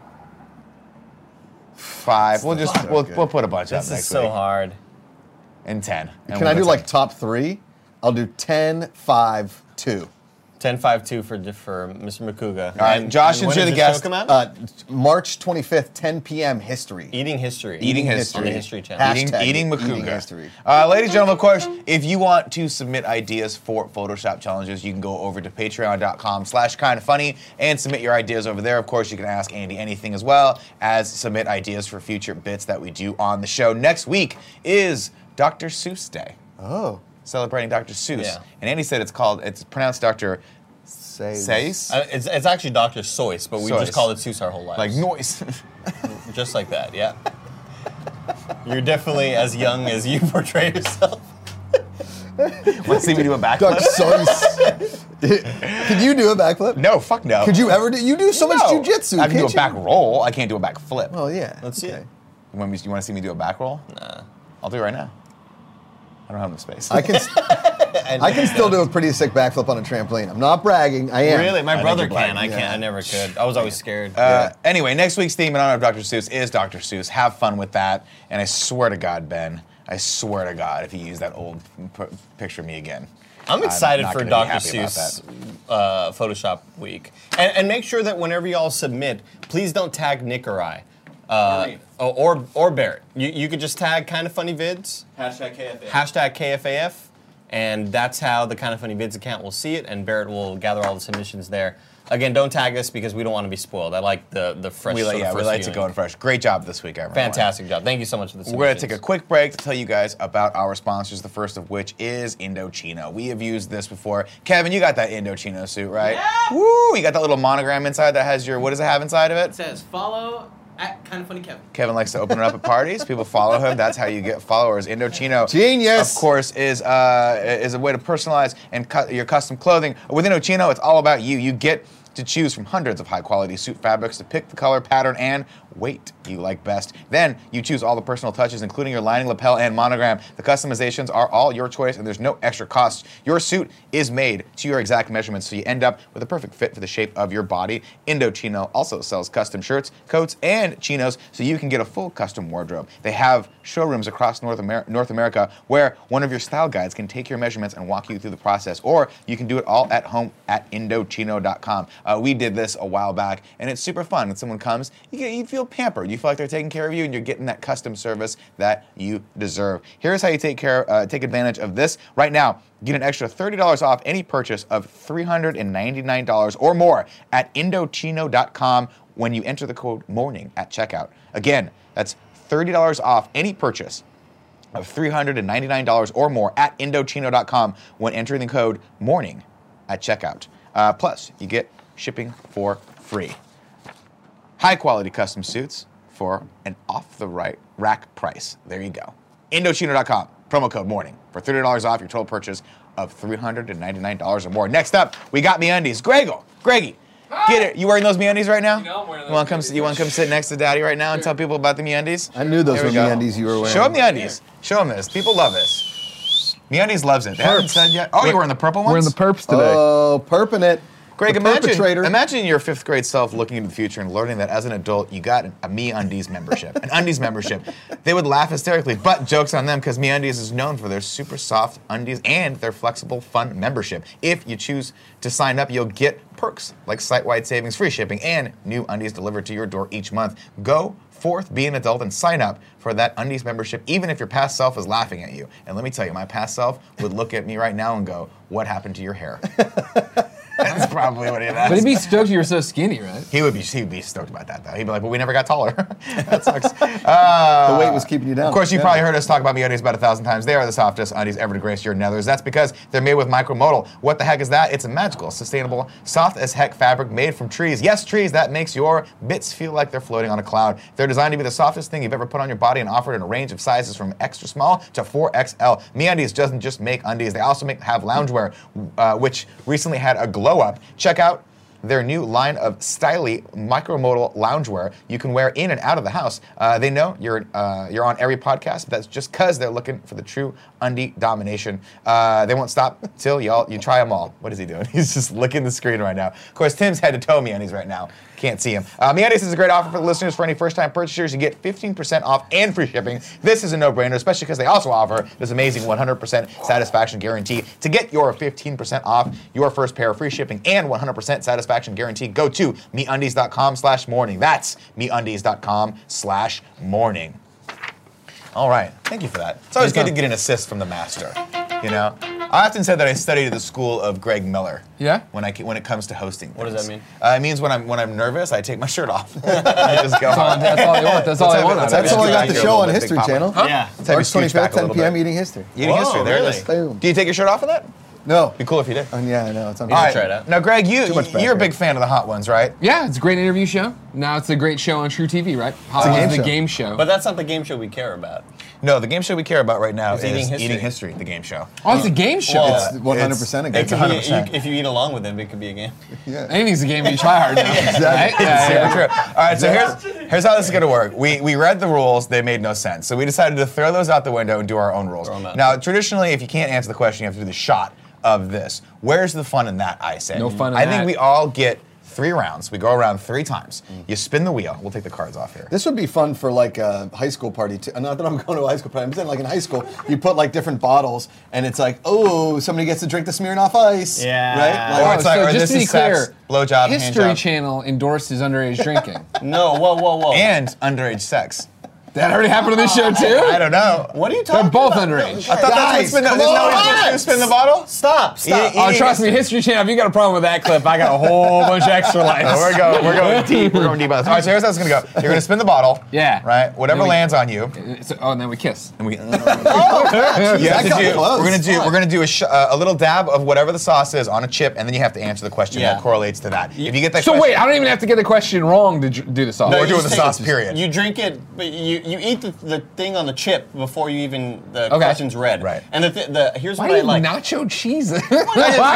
Five. We'll just so we'll, good. we'll put a bunch This up is next so week. hard. And ten. And Can we'll I do put like ten. top three? I'll do ten, five, two. ten five two for for Mister Makuga. All right, Josh, and since when you're does the the guest, show come out? Uh, March twenty-fifth, ten p.m. History. Eating history. Eating history. On the History Channel. Hash- Eating, Hashtag eating eating Makuga. history. Uh, ladies and gentlemen, of course, if you want to submit ideas for Photoshop challenges, you can go over to patreon.com slash kind of funny and submit your ideas over there. Of course, you can ask Andy anything as well as submit ideas for future bits that we do on the show. Next week is Doctor Seuss Day, Oh. celebrating Doctor Seuss. Yeah. And Andy said it's called, it's pronounced Doctor Say. Seuss. Uh, it's, it's actually Doctor Seuss, but we Seuss. just call it Seuss our whole lives. Like noise. Just like that, yeah. You're definitely as young as you portray yourself. Want to see me do a backflip? Doc Seuss. Could you do a backflip? No, fuck no. Could you ever do? You do so much No. jujitsu. I can do can't a back you? roll. I can't do a back flip. Oh yeah. Let's see okay. it. You want, me, you want to see me do a back roll? Nah. I'll do it right now. I don't have enough space. I can, I can still do a pretty sick backflip on a trampoline. I'm not bragging. I am. Really? My think brother you're black. can. I can't. Yeah. I never could. I was always scared. Uh, anyway, next week's theme in honor of Doctor Seuss is Doctor Seuss. Have fun with that. And I swear to God, Ben, I swear to God, if you use that old p- picture of me again. I'm excited not for gonna be Doctor happy about Seuss uh, Photoshop week. And, and make sure that whenever y'all submit, please don't tag Nick or I. Uh, Right. or, or or Barrett. You, you could just tag Kind of Funny Vids, Hashtag K F A. hashtag K F A F, and that's how the Kind of Funny Vids account will see it, and Barrett will gather all the submissions there. Again, don't tag us because we don't want to be spoiled. I like the, the fresh We sort like, of yeah, we first like to viewing. go in fresh. Great job this week, everyone. Fantastic job. Thank you so much for the submissions. We're going to take a quick break to tell you guys about our sponsors, the first of which is Indochino. We have used this before. Kevin, you got that Indochino suit, right? Yeah. Woo! You got that little monogram inside that has your, what does it have inside of It it? says follow at Kind of Funny Kevin. Kevin likes to open it up at parties. People follow him. That's how you get followers. Indochino, Genius. of course, is uh, is a way to personalize and cut your custom clothing. With Indochino, it's all about you. You get to choose from hundreds of high-quality suit fabrics to pick the color, pattern, and weight you like best. Then you choose all the personal touches, including your lining, lapel, and monogram. The customizations are all your choice, and there's no extra cost. Your suit is made to your exact measurements, so you end up with a perfect fit for the shape of your body. Indochino also sells custom shirts, coats, and chinos, so you can get a full custom wardrobe. They have showrooms across North, Amer- North America where one of your style guides can take your measurements and walk you through the process, or you can do it all at home at Indochino dot com. Uh, we did this a while back, and it's super fun. When someone comes, you, get, you feel pampered. You feel like they're taking care of you, and you're getting that custom service that you deserve. Here's how you take care, uh, take advantage of this right now. Get an extra thirty dollars off any purchase of three hundred ninety-nine dollars or more at Indochino dot com when you enter the code MORNING at checkout. Again, that's thirty dollars off any purchase of three hundred ninety-nine dollars or more at Indochino dot com when entering the code MORNING at checkout. Uh, plus, you get shipping for free. High quality custom suits for an off the right rack price. There you go. Indochino dot com, promo code MORNING for thirty dollars off your total purchase of three hundred ninety-nine dollars or more. Next up, we got MeUndies. Gregor, Greggy, get it. You wearing those MeUndies right now? You know I'm wearing You want to come? those You want to come sit next to Daddy right now and tell people about the MeUndies? I knew those There were we go. the undies you were wearing. Show them the undies. Show them this. People love this. MeUndies loves it. They haven't Perps. said yet. Oh, you're wearing the purple ones? We're in the perps today. Oh, perping it. Greg, The imagine, perpetrator. imagine your fifth grade self looking into the future and learning that as an adult you got an, a MeUndies membership, an Undies membership. They would laugh hysterically, but joke's on them because MeUndies is known for their super soft undies and their flexible, fun membership. If you choose to sign up, you'll get perks like site-wide savings, free shipping, and new undies delivered to your door each month. Go forth, be an adult, and sign up for that Undies membership, even if your past self is laughing at you. And let me tell you, my past self would look at me right now and go, "What happened to your hair?" That's probably what he But he'd be stoked you were so skinny, right? He would be he would be stoked about that though. He'd be like, "But we never got taller." That sucks. Uh, The weight was keeping you down. Of course, you Yeah. probably heard us talk about MeUndies about a thousand times. They are the softest undies ever to grace your nethers. That's because they're made with micromodal. What the heck is that? It's a magical, sustainable, soft as heck fabric made from trees. Yes, trees that makes your bits feel like they're floating on a cloud. They're designed to be the softest thing you've ever put on your body and offered in a range of sizes from extra small to four X L. MeUndies doesn't just make undies; they also make have loungewear, uh, which recently had a glow up. Check out their new line of stylish micromodal loungewear you can wear in and out of the house. Uh, they know you're uh, you're on every podcast, but that's just because they're looking for the true undie domination. Uh, they won't stop till y'all you try them all. What is he doing? He's just licking the screen right now. Of course, Tim's head to toe MeUndies right now. Can't see him. Uh, MeUndies is a great offer for the listeners. For any first-time purchasers, you get fifteen percent off and free shipping. This is a no-brainer, especially because they also offer this amazing one hundred percent satisfaction guarantee. To get your fifteen percent off your first pair of free shipping and one hundred percent satisfaction guarantee, go to MeUndies dot com slash morning. That's MeUndies dot com slash morning. All right. Thank you for that. It's always good to get an assist from the master. You know, I often said that I studied at the school of Greg Miller. Yeah? When I when it comes to hosting. What does things. that mean? Uh, it means when I'm when I'm nervous, I take my shirt off. I just go. That's all, that's all they want. That's all Let's they have want. it- out let's of have That's it. it all I just got like the your show little on bit, History Big Papa. Channel. Yeah. Let's have you March scooch back twenty-fifth, a ten little p.m. bit. Eating History. Eating Whoa, history. There it really? is. Boom. Do you take your shirt off in that? No. Be cool if you did. Uh, yeah, I know. It's on. You All should right. try it out. Now, Greg, you Too much you're a background. big fan of the Hot Ones, right? Yeah, it's a great interview show. Now it's a great show on True T V, right? Hot a Ones game is show. the game show. But that's not the game show we care about. No, the game show we care about right now It's is Eating History. Eating History, the game show. Oh, it's a game show. Well, It's one hundred percent a It game. It's could one be, hundred percent. you, if you eat along with him, it could be a game. Yeah. Anything's a game if you try hard enough. Right? Yeah, Yeah, yeah. true. All right, so here's here's how this is gonna work. We we read the rules; they made no sense, so we decided to throw those out the window and do our own rules. Throw 'em out. Now, traditionally, if you can't answer the question, you have to do the shot of this. Where's the fun in that? I say. No fun in I that. think we all get three rounds. We go around three times. You spin the wheel. We'll take the cards off here. This would be fun for like a high school party too. Not that I'm going to a high school party. I'm saying like in high school, you put like different bottles, and it's like, oh, somebody gets to drink the Smirnoff Ice. Yeah. Right. Or Oh, Like, it's like, so or just this to be is sex, clear, blowjob, History handjob. Channel endorses underage drinking. No, whoa, whoa, whoa. And underage sex. That already happened on this show too? I don't know. what are you They're talking both about? underage. I thought Guys, that's what spin the, come isn't that what on. you're supposed to do, spin the bottle? Stop, stop. Eating- Oh, trust me, History Channel, if you got a problem with that clip, I got a whole bunch of extra lights. Oh, we're going, we're going deep. We're going deep on this. All right, so here's how it's gonna go. You're gonna spin the bottle. Yeah. Right. Whatever Then we- lands on you. It's- oh, and then we kiss. And we, oh, you have that to got do, close. we're gonna do. We're gonna do a, sh- uh, a little dab of whatever the sauce is on a chip, and then you have to answer the question Yeah. that correlates to that. If you get that, So question, wait, I don't even have to get the question wrong to dr- do the sauce. No, we're you doing just the take sauce, it- period. You drink it, but you, you eat the, the thing on the chip before you even the Okay. question's read. Right. And the, th- the here's Why what do I you like. nacho cheese? They're Why?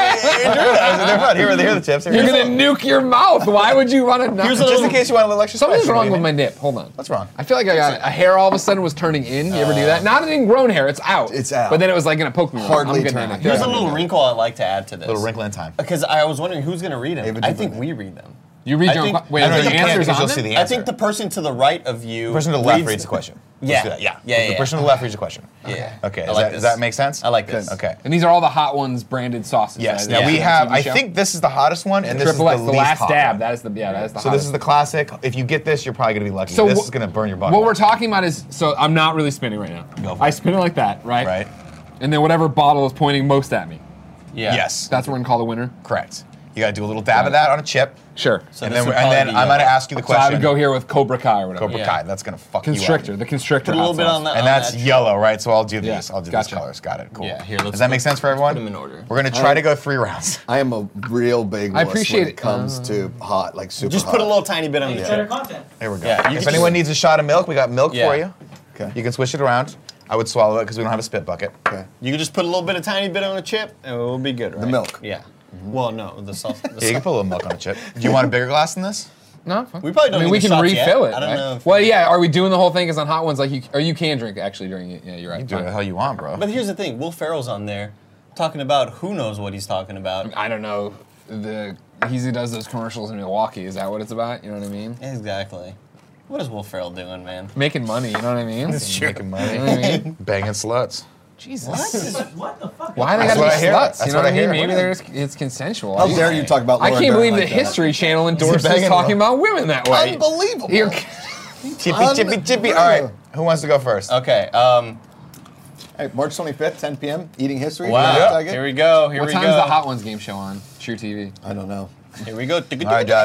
fun. Here are the, here are the chips. Here You're are the- gonna nuke your mouth. Why would you want to Here's nacho? a just little- in case you want a little extra Something's spice, wrong maybe. with my nip. Hold on. What's wrong? I feel like I got a hair all of a sudden was turning in. You ever do that? Not an ingrown hair. It's out. It's out. But then it was like gonna poke me. wrong. Hardly I'm getting turning. it. Here's a Yeah. little wrinkle I like to add to this. Little wrinkle in time. Because I was wondering who's going to read them. David I think Duchovny. we read them. You read I your own. think- que- Wait, I are know there you can't answers because on you'll see them? the I answer. think the person to the right of you. The person to the left reads reads the them. question. Yeah. Let's do that. Yeah. Yeah, The yeah, person yeah. to the left reads the question. Yeah. Okay. I Does, like that, does this. that make sense? I like this. Okay. And these are all the hot ones branded sauces. Yes. right? Now Yeah. we T V have. I show? think this is the hottest one, and this Triple is X, the, the least last hot dab. one. That is the yeah. That is the. So this hottest. is the classic. If you get this, you're probably gonna be lucky. So this wh- is gonna burn your butt. What we're talking about is so I'm not really spinning right now. Go for I it. spin it like that, right? Right. And then whatever bottle is pointing most at me. Yeah. Yes. That's what we're gonna call the winner. Correct. You gotta do a little dab of that on a chip, Sure. So and this then would and then probably be I'm gonna yellow. ask you the So question. I would go here with Cobra Kai or whatever. Cobra Yeah. Kai. That's gonna fuck Constrictor. you The up. constrictor. Put a little hot bit sauce. on that. And on that's that. yellow, right? So I'll do Yeah, these. I'll do gotcha. these colors. Got it. Cool. Yeah, here, let's Does that put- make sense for everyone? put 'em in order. We're gonna try to go three rounds. I am a real big. I wuss appreciate when it. it comes to hot, like super Just hot. put a little tiny bit on the It's chip. better content. There we go. Yeah, you if can anyone just- needs a shot of milk, we got milk Yeah. for you. Okay. You can switch it around. I would swallow it because we don't have a spit bucket. Okay. You can just put a little bit, of tiny bit on a chip, and it will be good, right? milk. Yeah. Well, no, the sauce. The Yeah, you can sauce. put a little milk on a chip. Do you want a bigger glass than this? No, fine. We probably don't I mean, need we the can shots yet. refill it. I don't right? know if- Well, yeah. Are we doing the whole thing? Because on hot ones, like you, or you can drink actually during it. Yeah, you're right. You do Fine. what the hell you want, bro. But here's the thing: Will Ferrell's on there, talking about who knows what he's talking about. I don't know. The he does those commercials in Milwaukee. Is that what it's about? You know what I mean? Exactly. What is Will Ferrell doing, man? Making money. You know what I mean? Making money. You know what I mean? Banging sluts. Jesus. What the fuck? Why they That's gotta what be I hear. sluts? That's You know what what I I mean? hear. Maybe there's it's consensual. How I- dare you talk about? I Laura can't Dern believe like the that. History Channel endorses banging talking them? about women that way. Unbelievable. You're- Chippy, chippy, chippy. All right. Who wants to go first? Okay. Um. Hey, March twenty-fifth, ten p.m. Eating history. Wow. Did I get- Here we go. Here what we time go. is the Hot Ones game show on True T V? I don't know. Here we go. All right, Josh.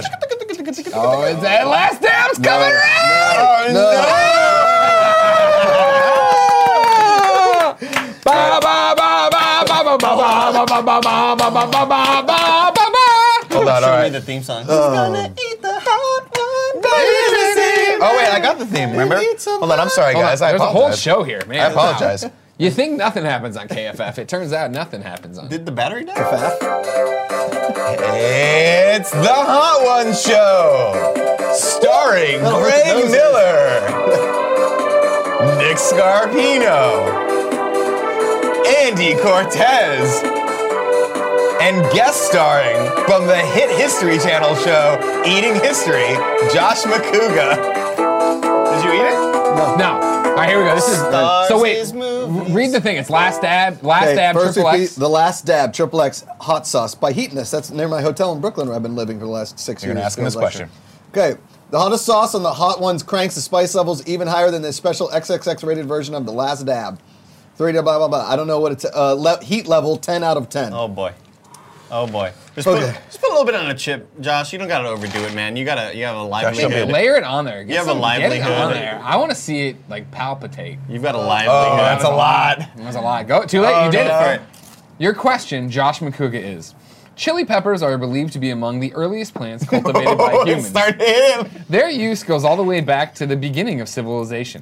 Oh, it's that last dab's coming around. Ba ba ba ba ba ba ba ba ba ba ba ba ba ba ba ba ba ba. Hold on, all Show me right. the theme song. eat the hot one, Oh wait, I got the theme. Remember? Hold on, I'm sorry, Hold on, guys. I There's a whole apologize. show here, man. I apologize. You think nothing happens on K F F? It turns out nothing happens on. Did the battery die? It's the Hot Ones Show, starring That'll hurt the Greg noses. Miller, Nick Scarpino, Andy Cortez, and guest starring from the hit History Channel show Eating History, Josh McCouga. Did you eat it? No. All right, here we go. This is Stars so. Wait, is movies. read the thing. It's last dab, last Okay, dab, first triple would be X. the last dab, triple X hot sauce by Heatness. That's near my hotel in Brooklyn where I've been living for the last six You're years. gonna ask him this question. Okay, the hottest sauce on the hot ones cranks the spice levels even higher than the special triple X rated version of the last dab. Three blah blah blah. I don't know what it's uh, le- heat level ten out of ten. Oh boy. Oh boy. Just, Okay. put, just put a little bit on a chip, Josh. You don't gotta overdo it, man. You gotta you have a show me livelihood. the- Layer it on there. Get You have a some- get it livelihood. on there. I want to see it like palpitate. You've got a Oh, livelihood. that's a lot. That was a lot. Go too late. Oh, you did no. it. Your question, Josh McCouga, is: chili peppers are believed to be among the earliest plants cultivated by Oh, it humans. started him. Their use goes all the way back to the beginning of civilization.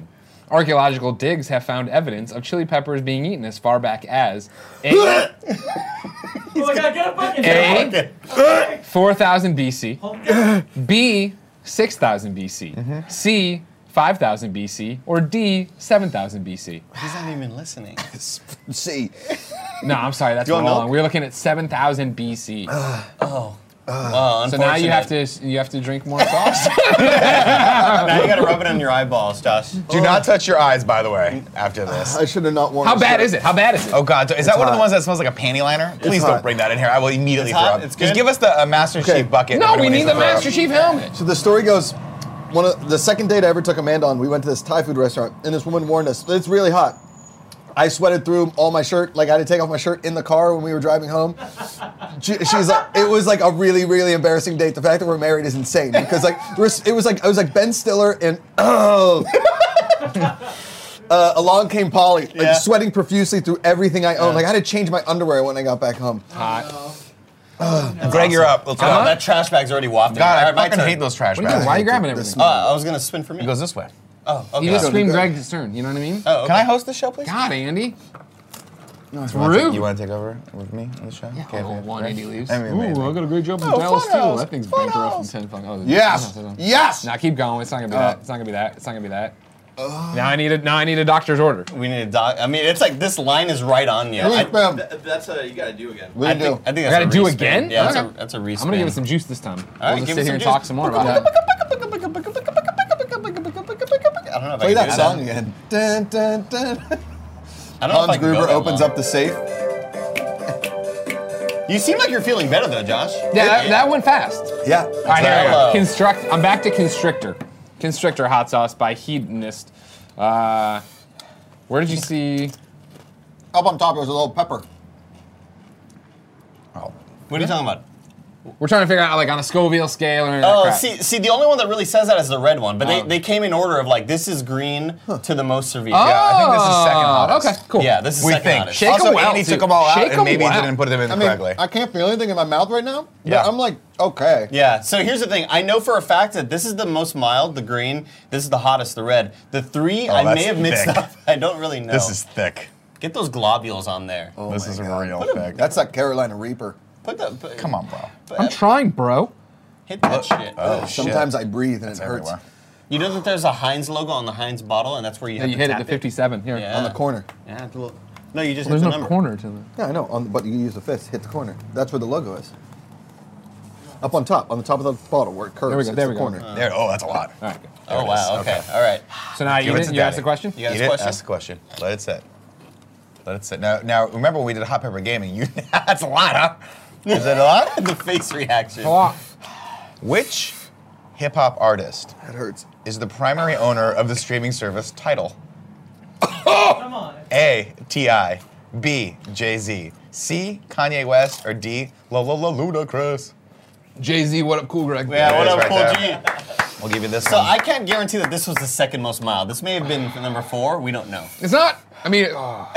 Archaeological digs have found evidence of chili peppers being eaten as far back as A, Oh my god, get a bucket! A four thousand B C, B six thousand B C, C five thousand B C, or D seven thousand B C. He's not even listening. See. No, I'm sorry, that's Do you want wrong. milk? We're looking at seven thousand B C. Oh. Well, So now you have unfortunate. to you have to drink more sauce. Now you gotta rub it on your eyeballs, Josh. Do not touch your eyes, by the way, after this. I should have not worn How a bad shirt. is it? How bad is it? Oh God! Is that one of the hot. ones that smells like a panty liner? Please don't hot. bring that in here. I will immediately It's throw hot? up. It's Just good? give us the uh, Master Okay. Chief bucket. No, that we everyone need needs the to throw up. Master Chief helmet. So the story goes, one of the second date I ever took Amanda on, we went to this Thai food restaurant, and this woman warned us, it's really hot. I sweated through all my shirt, like I had to take off my shirt in the car when we were driving home. She, she's like, it was like a really, really embarrassing date. The fact that we're married is insane because like we're, it was like I was like Ben Stiller and oh, uh, along came Polly, like Yeah. sweating profusely through everything I own. Like I had to change my underwear when I got back home. Hot. Greg, you're up. Let's go. Oh, that trash bag's already wafted. God, All I right, my fucking turn. hate those trash What are you doing? bags. Why are you grabbing This everything? Uh, I was gonna spin for me. It goes this way. Oh, okay. You just Go, scream go. Greg's turn. You know what I mean? Oh, okay. Can I host this show, please? God, Andy. No, it's You wanna take- rude. You want to take over with me on the show? Yeah, Okay, oh, okay. one eighty leaves. I mean, amazing. Ooh, I got a great job from Oh, Dallas Funhouse, Steel. That thing's bankrupt from Funhouse. ten fucking. Oh, Yes, Funhouse, Funhouse. yes. Now keep going. It's not gonna be that. It's not gonna be that. It's not gonna be that. Now I need a now I need a doctor's order. We need a doc. I mean, it's like this line is right on you. I, Bam. Th- That's a you gotta do again. We I do. think, I think I that's gotta a do respin. again? Yeah, that's, Okay. a, that's a respin. I'm gonna give it some juice this time. right, We'll just give sit it here some and juice. talk some more about it. I don't know if Play I can that do song again. Dun, dun, dun. I don't know if I Hans can go Gruber that opens long. up the safe. You seem like you're feeling better though, Josh. Yeah, that, that went fast. Yeah. All right, here we Hello. go. Construct. I'm back to Constrictor. Constrictor hot sauce by Hedonist. Uh, where did you see? Up on top, there's a little pepper. Oh. What are you talking about? We're trying to figure out like on a Scoville scale or anything Oh, like that. see, see, the only one that really says that is the red one, but they, Um, they came in order of like this is green to the most severe. Oh, Yeah, I think this is second hottest. Okay, cool. Yeah, this is We second think. hottest. Shake 'em also, well, Andy too. took them all out Shake and 'em maybe well. didn't put them in I mean, correctly. I can't feel anything in my mouth right now. But Yeah. I'm like, okay. Yeah, so here's the thing. I know for a fact that this is the most mild, the green. This is the hottest, the red. The three, Oh, I may that's have mixed thick. up. I don't really know. This is thick. Get those globules on there. Oh this my is God. real Put 'em- thick. That's that Carolina Reaper. Put the, put, Come on, bro. put- I'm trying, bro. hit that shit. Oh, shit. Sometimes I breathe and It's it hurts. everywhere. You know that there's a Heinz logo on the Heinz bottle, and that's where you Yeah, have you to hit it tap to fifty-seven here. Yeah. On the corner. Yeah, it's a little. No, you just There's hit the no number. corner to the. Yeah, I know, on the, but you can use the fist, hit the corner. That's where the logo is. Up on top, on the top of the bottle where it curves. There we go, it's there the we go. corner. There. Oh, that's a lot. All right. Oh wow. Okay. All right. So now you Give it didn't. to You asked Daddy. the question. You got Eat a it, question? ask the question. Let it sit. Let it sit. Now, now remember when we did hot pepper gaming? You that's a lot, huh? Is that a lot? the face reaction. A lot. Which hip hop artist That hurts. is the primary owner of the streaming service Tidal? Come on. A. T I B. Jay-Z. C. Kanye West. Or D. La La La Ludacris. Jay Z, what up, cool Greg? Yeah. There What it is up, right Cool there. G? We'll give you this So one. I can't guarantee that this was the second most mild. This may have been number four. We don't know. It's not. I mean, oh,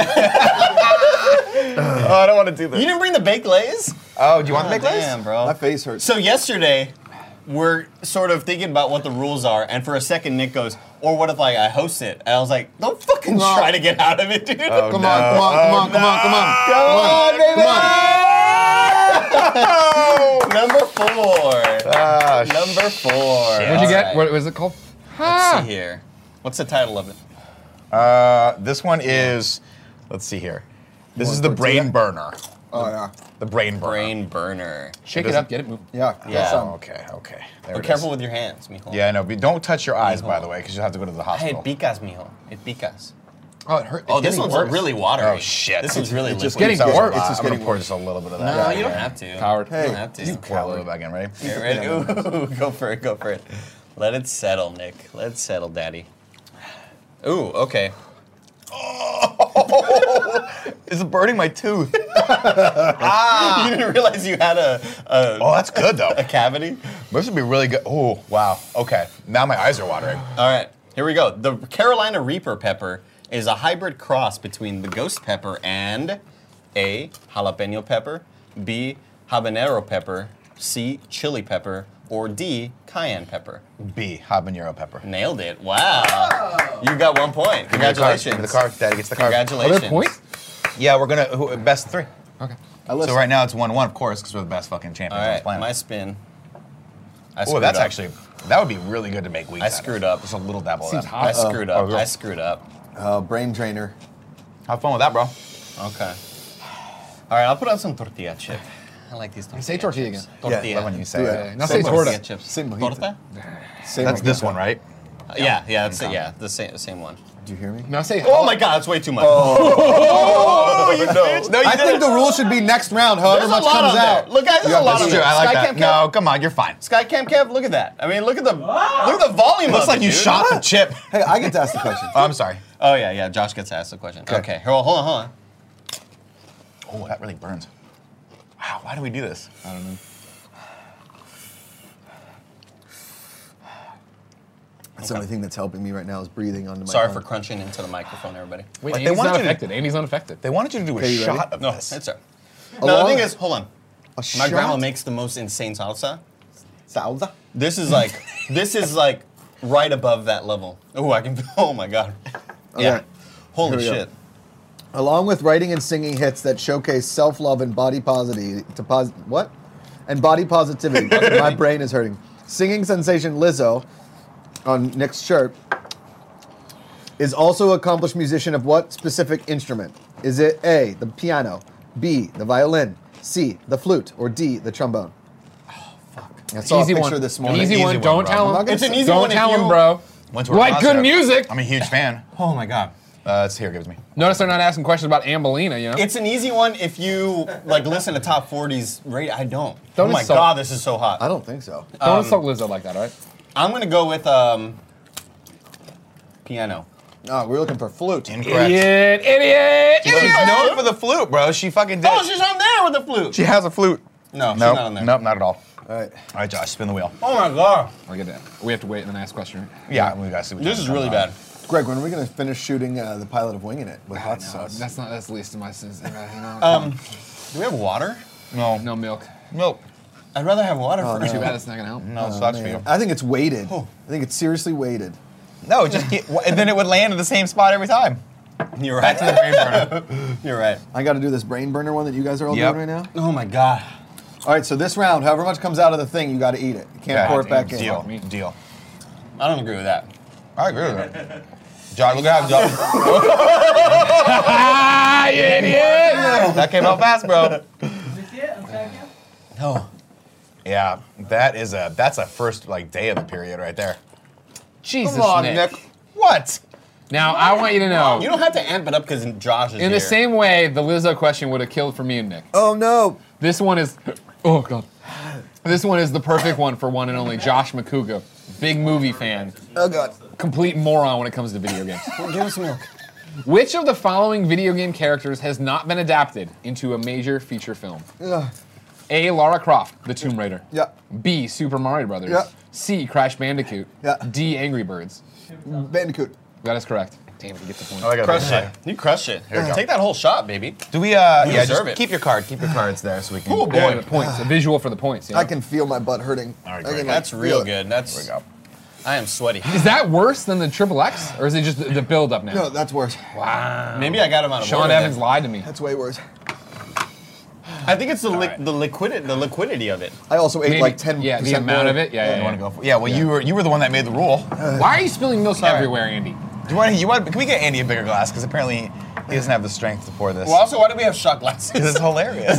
oh, I don't want to do You this. didn't bring the baked lays? Oh, do you want to Oh, make this? damn, bro. My face hurts. So yesterday, we're sort of thinking about what the rules are, and for a second, Nick goes, "Or what if like I host it?" And I was like, "Don't fucking No. try to get out of it, dude." Oh, Come no. on, come on, come on, come on, come on. Come on, baby. Come on. Number four. Ah, sh- Number four. what'd you All get? right. What was it called? Let's see here. What's the title of it? Uh, this one is, let's see here. This Want is the tortilla? brain burner. Oh, yeah. The brain burner. Brain burner. Shake It it up, get it moving. Yeah. Yeah. That's, Oh, um, okay, okay. There Be it careful is. with your hands, mijo. Yeah, I know. But don't touch your eyes, by Mijo. the way, because you'll have to go to the Hey, hospital. it picas, mijo. It picas. Oh, it hurt. Oh, It's this getting one's worse. really watery. Oh, shit. This one's really It's just liquid. getting It's worse. It's just I'm gonna getting pour worse. just a little bit of that. No, Yeah, you don't yeah. have to. Coward. You Hey, don't have to. you Pour a little back in, ready? Get ready. Ooh, go for it, go for it. Let it settle, Nick. Let it settle, daddy. Ooh, okay. It's burning my tooth. You didn't realize you had a, a, Oh, that's good though. a cavity? This would be really good. Oh, wow. Okay. Now my eyes are watering. All right, here we go. The Carolina Reaper pepper is a hybrid cross between the ghost pepper and A, jalapeno pepper, B, habanero pepper, C, chili pepper, or D, cayenne pepper. B, habanero pepper. Nailed it. Wow. You got one point. Give me the card. Congratulations. Give me the card. Daddy gets the card. Are Congratulations. there points? Yeah, we're gonna who, best of three. Okay. So right now it's one one, of course, because we're the best fucking All champions on this right, planet. my spin. I Oh, screwed that's up. actually that would be really good to make weeks. I out of. screwed up. Just a little dabble of Seems that. hot. I screwed up. Oh, I screwed up. Uh, brain trainer. Have fun with that, bro. Okay. All right, I'll put on some tortilla chip. I like these tortilla Say tortilla chips. again. Tortilla. Yeah, Love when you say Do it. it. Now Same say with torta. chips. Same mojito. Torta? Same That's mojito. this one, right? Uh, yeah, yeah, that's it. Yeah, the same, same one. Do you hear me? Now say. Oh my God, that's way too much. Oh, you bitch. No, you I didn't. think the rule should be next round, however There's a much lot comes on there. out. Look, guys, there's Yeah, a lot that's on Sure, there. I like Sky that. Camp Camp. No, come on, you're fine. Sky Camp Camp, look at that. I mean, look at the look at the volume Looks of like it, you dude. shot the chip. Hey, I get to ask the question. Oh, I'm sorry. Oh yeah, yeah. Josh gets asked the question. Okay, hold on, hold on, hold on. Oh, that really burns. Wow, why do we do this? I don't know. That's the only thing that's helping me right now is breathing onto my Sorry tongue. for crunching into the microphone, everybody. Wait, Like, they Andy's want not you to- affected. Andy's unaffected. They wanted you to do a Okay, you ready? shot of No, this. it's sir. A No, the long- thing is, hold on. A My grandma shot? makes the most insane salsa. Salsa? This is like, this is like right above that level. Oh, I can. Oh my God. Yeah. Okay. Holy Here we go. shit. Along with writing and singing hits that showcase self-love and body positivity, to pos- what? And body positivity. My brain is hurting. Singing sensation Lizzo on Nick's shirt is also accomplished musician of what specific instrument? Is it A, the piano, B, the violin, C, the flute, or D, the trombone? Oh, fuck. I saw Easy a picture one. this morning. Easy, Easy one. one, Don't bro. tell I'm him. not gonna It's an say- easy Don't one if tell him, you- bro. Went to You a like good concert. music. I'm a huge fan. Oh my God. Uh, it's here, gives me. Notice they're not asking questions about Ambolina, you know? It's an easy one if you like listen to top forties rate. I don't. Don't oh my insult- God, this is so hot. I don't think so. Don't insult Lizzo like that, all right? I'm gonna go with um, piano. No, we're looking for flute. Incorrect. Idiot, idiot, She's idiot. known for the flute, bro. She fucking did. Oh, she's on there with the flute. She has a flute. No, she's Nope. not on there. Nope, not at all. All right. All right, Josh, spin the wheel. Oh my God. I get that. We have to wait and then ask a question. Yeah, we gotta see. What This Josh is really comes bad. Greg, when are we going to finish shooting uh, the pilot of Winging It with hot No, sauce? that's not. That's the least of my sins. You know? Um, do we have water? on. No, no milk. milk. I'd rather have water Oh, first. Too bad it's not gonna help. No, Oh, sucks for man. you. I think it's weighted. I think it's seriously weighted. No, just get, and then it would land in the same spot every time. You're Back right. to the brain burner. You're right. I got to do this brain burner one that you guys are all Yep. doing right now. Oh my God. All right, so this round, however much comes out of the thing, you got to eat it. You can't Okay, pour it back in. Deal. Me. Deal. I don't agree with that. I agree with that. Josh, look at how Josh. Ah, you idiot! That came out fast, bro. Is this it? I'm back in? No. Yeah, that is a that's a first like day of the period right there. Jesus, Come on, Nick. Nick. What? Now I want you to know. You don't have to amp it up because Josh is in here. the same way, the Lizzo question would have killed for me and Nick. Oh no! This one is. Oh god. This one is the perfect one for one and only Josh McCouga, big movie fan, Oh god! complete moron when it comes to video games. Give us milk. Which of the following video game characters has not been adapted into a major feature film? Ugh. A. Lara Croft, The Tomb Raider. Yeah. B. Super Mario Brothers. Yeah. C. Crash Bandicoot. Yeah. D. Angry Birds. Bandicoot. That is correct. Damn, he gets the point. Oh, I got Crush it. You crush it. we go. Take that whole shot, baby. Do we? Uh, You yeah, deserve just it. keep your card. Keep your cards there so we can. Oh, boy. Yeah, the points. A visual for the points. You know? I can feel my butt hurting. All right, I great. can, like, That's feel real it. good. That's. There we go. I am sweaty. Is that worse than the Triple X, or is it just the, the build up now? No, that's worse. Wow. Maybe I got him out of Sean order Evans then. lied to me. That's way worse. I think it's the li- right. the liquidity the liquidity of it. I also ate Maybe- like ten. Yeah, the amount of it. Yeah, yeah. You yeah. want to go for? Yeah. Well, you were you were the one that made the rule. Why are you spilling milk Sorry. everywhere, Andy? Do you want? You want? Can we get Andy a bigger glass? Because apparently he doesn't have the strength to pour this. Well, also, why do we have shot glasses? This is hilarious.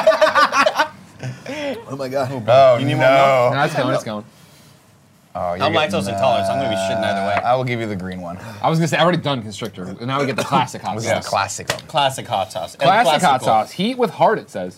Oh my god. Oh You need no! more milk? No, it's going. It's going. Oh, you're I'm getting, lactose intolerant, so I'm gonna be shitting either way. I will give you the green one. I was gonna say I already done Constrictor, and now we get the classic hot This sauce. is a classic. Classic hot sauce. And Classic hot classical. sauce. Heat with heart. It says.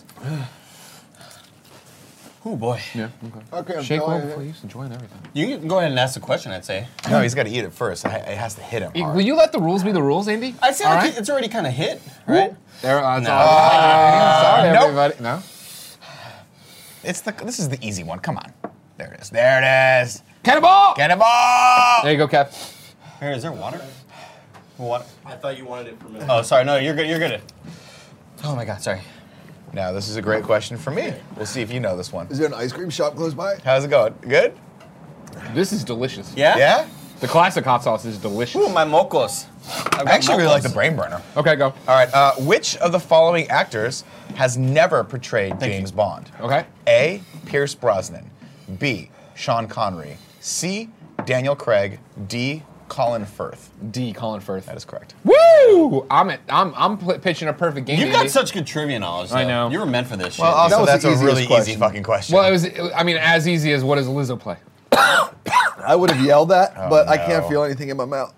Oh boy. Yeah. Okay. Okay, I'm Shake well telling before you. you used to join everything. You can go ahead and ask the question. I'd say. No, he's got to eat it first. It it has to hit him. hard. Will you let the rules be the rules, Andy? I say All like right. it's already kind of hit, right? There, uh, it's No. all right. Sorry, nope. everybody. No. It's the. This is the easy one. Come on. There it is. There it is. Cannonball! Cannonball! There you go, Kev. Here, is there water? Water. I thought you wanted it for me. Oh, sorry. No, you're good. You're good. Oh my God. Sorry. Now this is a great question for me. We'll see if you know this one. Is there an ice cream shop close by? How's it going? Good? This is delicious. Yeah. Yeah? The classic hot sauce is delicious. Ooh, my mocos. I actually really like the brain burner. Okay, go. All right, uh, which of the following actors has never portrayed James Bond? Okay. A. Pierce Brosnan. B. Sean Connery. C. Daniel Craig. D. Colin Firth. D. Colin Firth. That is correct. Woo! I'm at, I'm I'm pl- pitching a perfect game. You've Andy. got such good trivia knowledge. I though. know. You were meant for this shit. Well, also, That was that's the a easiest really easy question. fucking question. Well, it was. It, I mean, as easy as what does Lizzo play? I would have yelled that, but I can't no. feel anything in my mouth.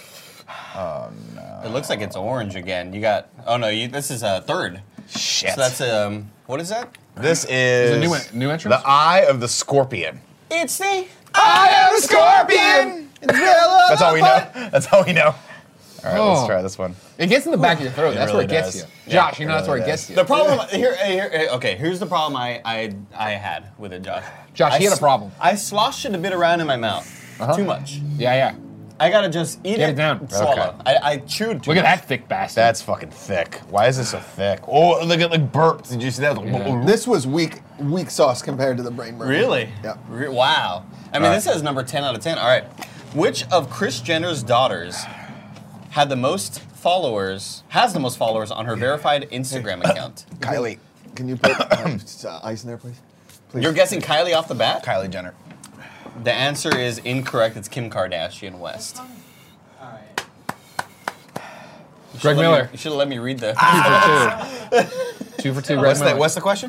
it looks like it's orange again. You got. Oh no, you. This is a third. Shit. So that's um. What is that? this is a new en- new entrance? The Eye of the Scorpion. It's the. Eye of the Scorpion. That's all we know. That's all we know. All right, Oh. let's try this one. It gets in the back of your throat. It That's really where it gets does. you. Yeah, Josh, you it know that's really where it does. gets you. The problem here, here. Okay, here's the problem I I I had with it, Josh. Josh, I he had a s- problem. I sloshed it a bit around in my mouth. Too much. Yeah, yeah. I gotta just eat Get it. it down. Swallow. I, I chewed. Too Look at much. that thick bastard. That's fucking thick. Why is it so thick? Oh, look at like burps. Did you see that? Yeah. This was weak, weak sauce compared to the brain burner. Really? Yeah. Re- wow. I mean, All right. this says number ten out of ten. All right. Which of Kris Jenner's daughters had the most followers? Has the most followers on her verified Instagram account? Kylie. Can you put um, just, uh, ice in there, please? Please. You're guessing Kylie off the bat? Kylie Jenner. The answer is incorrect. It's Kim Kardashian West. Alright. You Greg should've let Miller. Me, you should have let me read the. two for two. Two for two. Greg What's the, Miller. what's the question?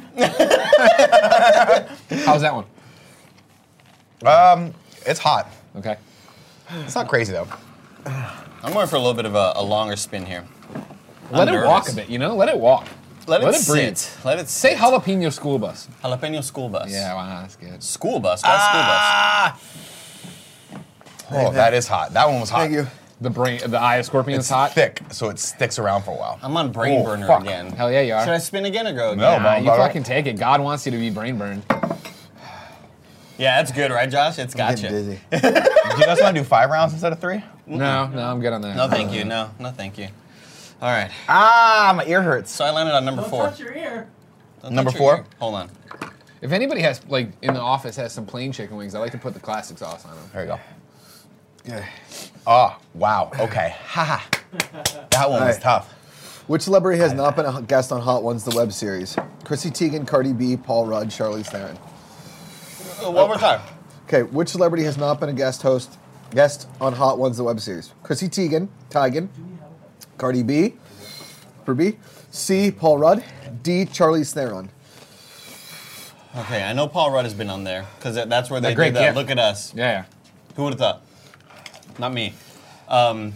How's that one? Um, it's hot. Okay. It's not crazy though. I'm going for a little bit of a, a longer spin here. Let I'm it walk nervous. a bit, you know? Let it walk. Let it, Let it breathe. sit. Let it Say sit. jalapeno school bus. Jalapeno school bus. Yeah, wow, that's good. School bus. Why Ah! Oh, that is hot. That one was hot. Thank you. The brain, the eye of scorpion It's is hot. thick, so it sticks around for a while. school bus? I'm on brain Oh, burner fuck. again. Hell yeah, you are. Should I spin again or go again? No, Nah, man. you All right. fucking take it. God wants you to be brain burned. Yeah, that's good, right, Josh? It's I'm got getting you. dizzy. Do you guys want to do five rounds instead of three? No, no, I'm good on that. No, thank you. No, no, thank you. All right. Ah, my ear hurts. So I landed on number Don't four. touch your ear. Don't Number touch your four? ear. Hold on. If anybody has, like, in the office has some plain chicken wings, I like to put the classic sauce on them. There you go. Okay. Oh, wow. Okay. Haha. That one was Alright. tough. Which celebrity has not been a guest on Hot Ones, the web series? Chrissy Teigen, Cardi B, Paul Rudd, Charlize Theron. Uh, One more time. Okay, which celebrity has not been a guest host, guest on Hot Ones, the web series? Chrissy Teigen, Teigen, Cardi B, for B, C, Paul Rudd, D, Charlize Theron. Okay, I know Paul Rudd has been on there because that's where they That great did that. gift. Look at us. Yeah, yeah. Who would have thought? Not me. Um,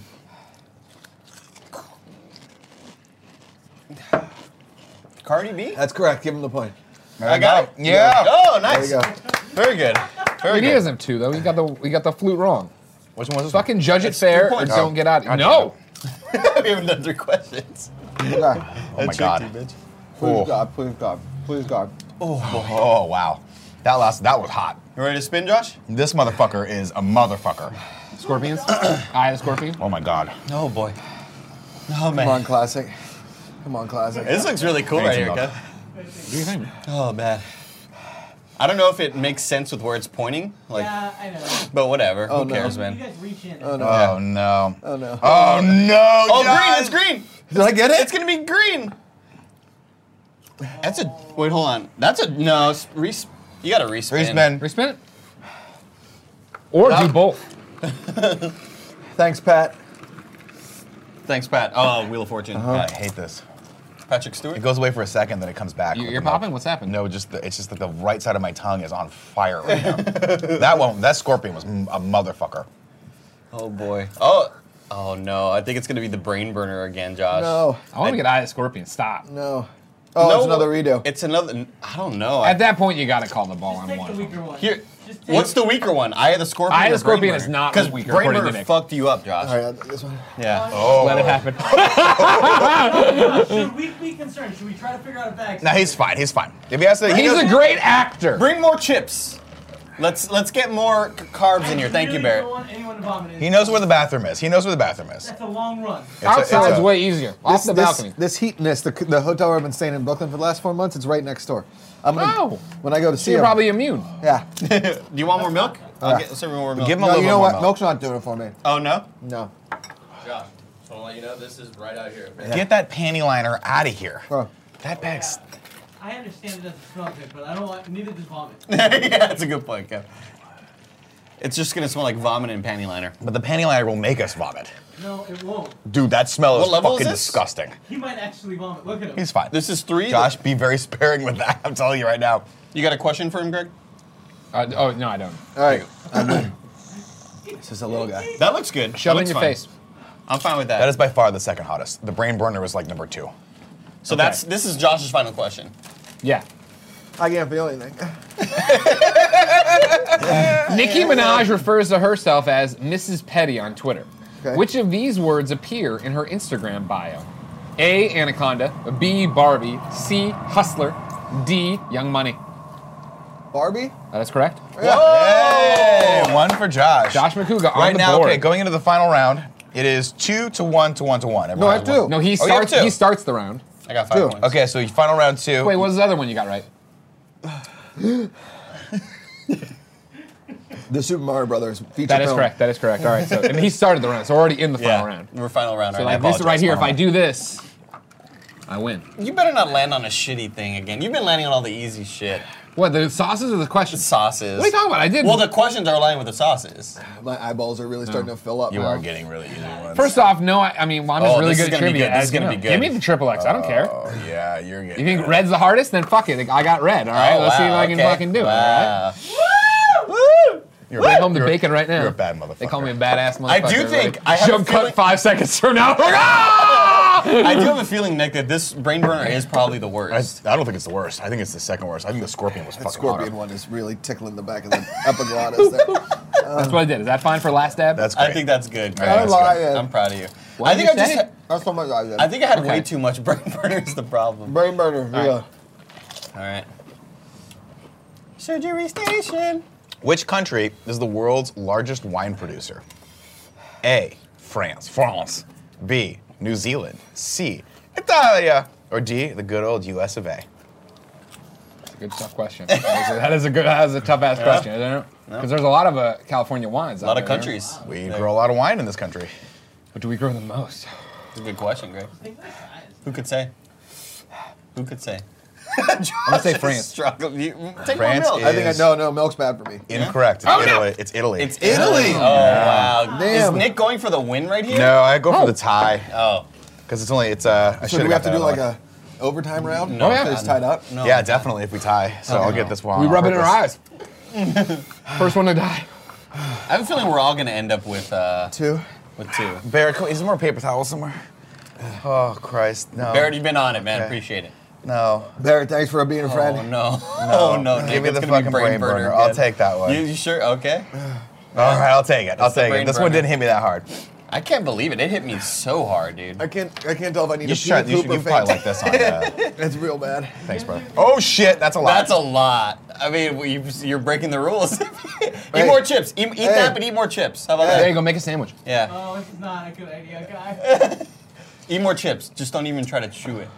Cardi B? That's correct. Give him the point. There I you got go. it. Yeah. Oh, There nice. you go. Very good. Very He good. doesn't have two though. We got the we got the flute wrong. Which one was this? Fucking judge it It's fair two or points. don't get out. God No. we haven't done three questions. Okay. Oh my god. Please Oh. God, please God, please God. Oh wow. That last that was hot. You ready to spin, Josh? This motherfucker is a motherfucker. Scorpions. Eye of the scorpion. Oh my god. Oh boy. Oh man. Come on, classic. Come on, classic. This looks really cool Thanks, right here, Milk. Kev. What do you think? Oh man. I don't know if it makes sense with where it's pointing, like, Yeah, I know. but whatever. Oh, Who no. cares, You man? guys reach in. Oh no. Oh no. Oh no. Oh no. Oh, Josh! green! It's green. Did I get it? It's gonna be green. That's a wait. Hold on. That's a no. it's Res, you gotta respin. Respin. Respin it. Or No. do both. Thanks, Pat. Thanks, Pat. Oh, Wheel of Fortune. I Pat. hate this. Patrick Stewart. It goes away for a second, then it comes back. You, with you're the milk. popping. What's happened? No, just the, it's just that the right side of my tongue is on fire right now. That one, that scorpion was m- a motherfucker. Oh boy. Oh. Oh no. I think it's gonna be the brain burner again, Josh. No, I want to get eye of the scorpion. Stop. no. Oh, No, it's another redo. It's another. I don't know. At that point, you got to call the ball Just on take the one. weaker one. Here. Just take What's the weaker one? Eye of the Scorpion. Eye of the or Brain Scorpion Burner? is not because weaker, Brain according to Burner Nick. fucked you up, Josh. All right, this one. Yeah. Oh. Let it happen. Should we be concerned? Should we try to figure out a bag? No, he's fine. He's fine. If he has to, he He's knows- a great actor. Bring more chips. Let's let's get more c- carbs I in here. Thank you, really Barrett. don't want anyone to vomit in. he knows where the bathroom is. He knows where the bathroom is. That's a long run. It's a- it's Outside's a- way easier. Off This, the this, balcony. this heatness, the, the hotel where I've been staying in Brooklyn for the last four months, it's right next door. I'm gonna Oh. when I go to see You're him. probably immune. Yeah. Do you want more milk? I'll get some more milk. Give him a No, little you bit know more what? milk. Milk's not doing it for me. Oh, no? No. Josh, just want to let you know this is right out here. Okay? Get that panty liner out of here. Oh. That bag's. I understand it doesn't smell good, but I don't want neither does vomit. Yeah, that's a good point, Kev. It's just gonna smell like vomit and panty liner. But the panty liner will make us vomit. No, it won't. Dude, that smell What is level is fucking this? disgusting. He might actually vomit. Look at him. He's fine. This is three? Josh, be very sparing with that. I'm telling you right now. You got a question for him, Greg? Uh, oh, no, I don't. All right. This is a little guy. That looks good. Shove That it in looks your fine. face. I'm fine with that. That is by far the second hottest. The brain burner was like number two. so Okay. that's this is Josh's final question. Yeah. I can't feel anything. Nicki Minaj refers to herself as Missus Petty on Twitter. Okay. Which of these words appear in her Instagram bio? A. Anaconda. B. Barbie. C. Hustler. D. Young Money. Barbie? That is correct. Hey, one for Josh. Josh McCouga on Right the now, board. okay, going into the final round, it is two to one to one to one. No, I Everyone have has one. two. No, he Oh, you have starts. two. He starts the round. I got five Two. points. Okay, so final round two. Wait, what was the other one you got right? The Super Mario Brothers feature That is film. correct. That is correct. All right. So and he started the round. So already in the Yeah, final round. we're final round. So right like now. this right here, if I final do this, I win. You better not land on a shitty thing again. You've been landing on all the easy shit. What, the sauces or the questions? Sauces. What are you talking about? I did. Well, the questions are aligned with the sauces. My eyeballs are really starting to fill up. You now. are getting really easy ones. First off, no. I, I mean, well, I'm just Oh, really this is good at gonna be trivia. good. This as is you gonna know. be good. Give me the triple X. I don't care. Oh yeah, you're getting. You think red's the hardest? Then fuck it. I got red. All right. Oh, Let's see if wow, I can okay. fucking do it. All right. Wow. You're Bring a- home the you're a- bacon right now. You're a bad motherfucker. They call me a badass motherfucker. I do think- Like, I have a jump feeling- cut five seconds from now. Ah! I do have a feeling, Nick, that this brain burner is probably the worst. I, I don't think it's the worst. I think it's the second worst. I think the scorpion was That fucking scorpion harder. one is really tickling the back of the epiglottis there. That's what I did. Is that fine for last dab? That's great. I think that's good. Yeah, that's lie, good. yeah. I'm proud of you. What I did think you I say? just. That's so much I did. I think I had way Okay. too much brain burner is the problem. Brain burner. Yeah. All right. Surgery station. Which country is the world's largest wine producer? A. France. France. B. New Zealand. C. Italia. Or D. The good old U S of A. That's a good tough question. That is a, that is a good. That is a tough ass question, isn't it? Because there's a lot of uh, California wines. A lot of countries. We grow a lot of wine in this country. But do we grow the most? It's a good question, Greg. Who could say? Who could say? I'm gonna say Josh is France. struggling. You, take France more milk. I think I is- know. No, milk's bad for me. Incorrect. It's Oh, no. Italy. It's Italy. It's Italy. Oh, wow. Damn. Is Nick going for the win right here? no, I go Oh. for the tie Oh. because it's only it's uh. I So should do we have to do that like other a overtime round? No, Oh, yeah. If it's tied up. No. one. Yeah, definitely if we tie. So I'll get this one. We on rub it in our purpose. eyes. First one to die. I have a feeling we're all going to end up with uh, Two. with two. Barrett, is there more paper towels somewhere? Oh Christ, no. Barrett, you've been on it, man. Okay. Appreciate it. No. Barrett, thanks for being a friend. Oh no. Oh no. Nick, Give me it's the gonna be fucking brain burner. I'll again. take that one. You, you sure? Okay. All right, I'll take it. I'll It's the take it. brain This one burner. didn't hit me that hard. I can't believe it. It hit me so hard, dude. I can't. I can't tell if I need You a should, try, Peter you, should, Cooper you probably faint. like this on. Uh, It's real bad. thanks, bro. Oh shit, that's a lot. That's a lot. I mean, you, you're breaking the rules. eat Hey. more chips. Eat, eat Hey. that, but eat more chips. How about There that? you go. Make a sandwich. Yeah. Oh, this is not a good idea, guy. Eat more chips. Just don't even try to chew it.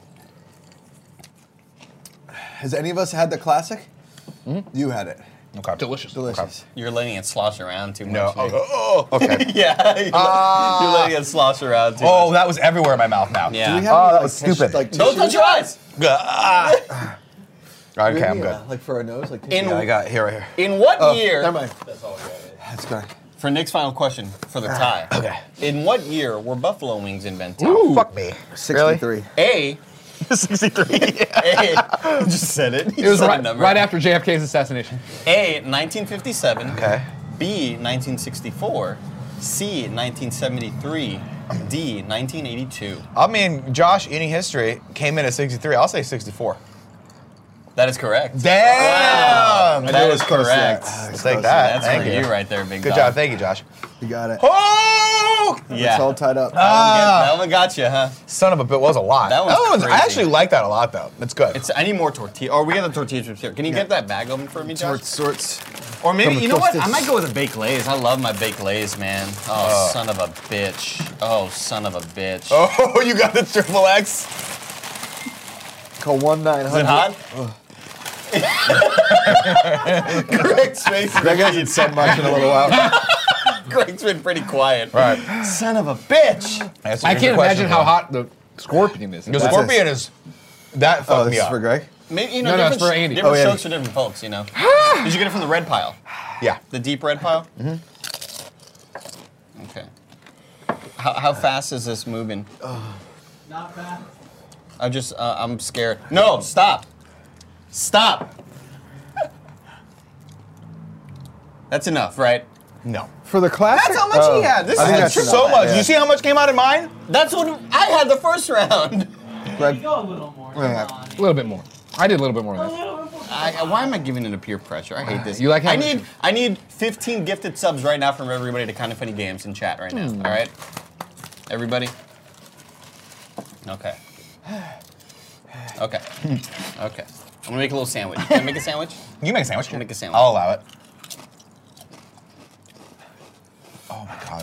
Has any of us had the classic? You had it. Okay. Delicious. Delicious. You're letting it slosh around too much. No. Nick. Oh, oh, okay. Yeah. You're, Ah. you're letting it slosh around too Oh, much. that was everywhere in my mouth now. Yeah. Do we have Oh, any, that like, was tish- stupid. Like Don't touch tissues? your eyes. Ah. Okay, Do we have I'm any, good. uh, Like for our nose, like In- tissue? Yeah, I got it here, right here. In what Oh, year? never mind. That's all we got. That's good. For Nick's final question for the tie. Okay. In what year were buffalo wings invented? Ooh. Fuck me. Sixty-three. A. sixty-three. A. Just said it. It was Said a right, number. right after J F K's assassination. A. nineteen fifty-seven. Okay. B. nineteen sixty-four. C. nineteen seventy-three. D. nineteen eighty-two. I mean, Josh, any history came in at sixty-three. I'll say sixty-four. That is correct. Damn. That is correct. I'll take close. that. That's Thank for you. you right there, big Good dog. job. Thank you, Josh. You got it. Oh! Yeah. It's all tied up. That, one Ah. get- that one got you, huh? Son of a bit was a lot. That was I crazy. actually like that a lot, though. It's good. It's. I need more tortilla. Or we got the tortilla chips here. Can you get that bag open for me, Josh? Sorts, sorts. Or maybe, From you know what? I Tostitos. might go with a baked lays. I love my baked lays, man. Oh, son of a bitch. Oh, son of a bitch. Oh, you got the triple X. Call one nine Is hundred. it hot? Greg's face. Greg hasn't said much in a little while. Greg's been pretty quiet. Right. Son of a bitch. That's- I here's your can't question imagine for how him. hot the scorpion is. The What's scorpion is that fucked Oh, this me is up. for Greg? Maybe, you know, No, no, it's different, for Andy. different Oh, yeah. strokes for different folks, you know. Did you get it from the red pile? Yeah. The deep red pile? Mm-hmm. Okay. How, how fast is this moving? Not bad. I just, uh, I'm scared. No, stop. Stop. That's enough, right? No. For the classic? That's how much he had. This I think is that's true. enough. So much. Yeah. You see how much came out of mine? That's what I had the first round. There you go a little more. Come Yeah. on. A little bit more. I did a little bit more A than that. little bit more. I, I- why am I giving into peer pressure? I hate this. You like I having- need I need fifteen gifted subs right now from everybody to Kind of Funny Games in chat right now. All right, everybody. Okay. Okay. Okay. I'm gonna make a little sandwich. Can I make a sandwich? You make a sandwich. Make a sandwich. I'll allow it. Oh my god.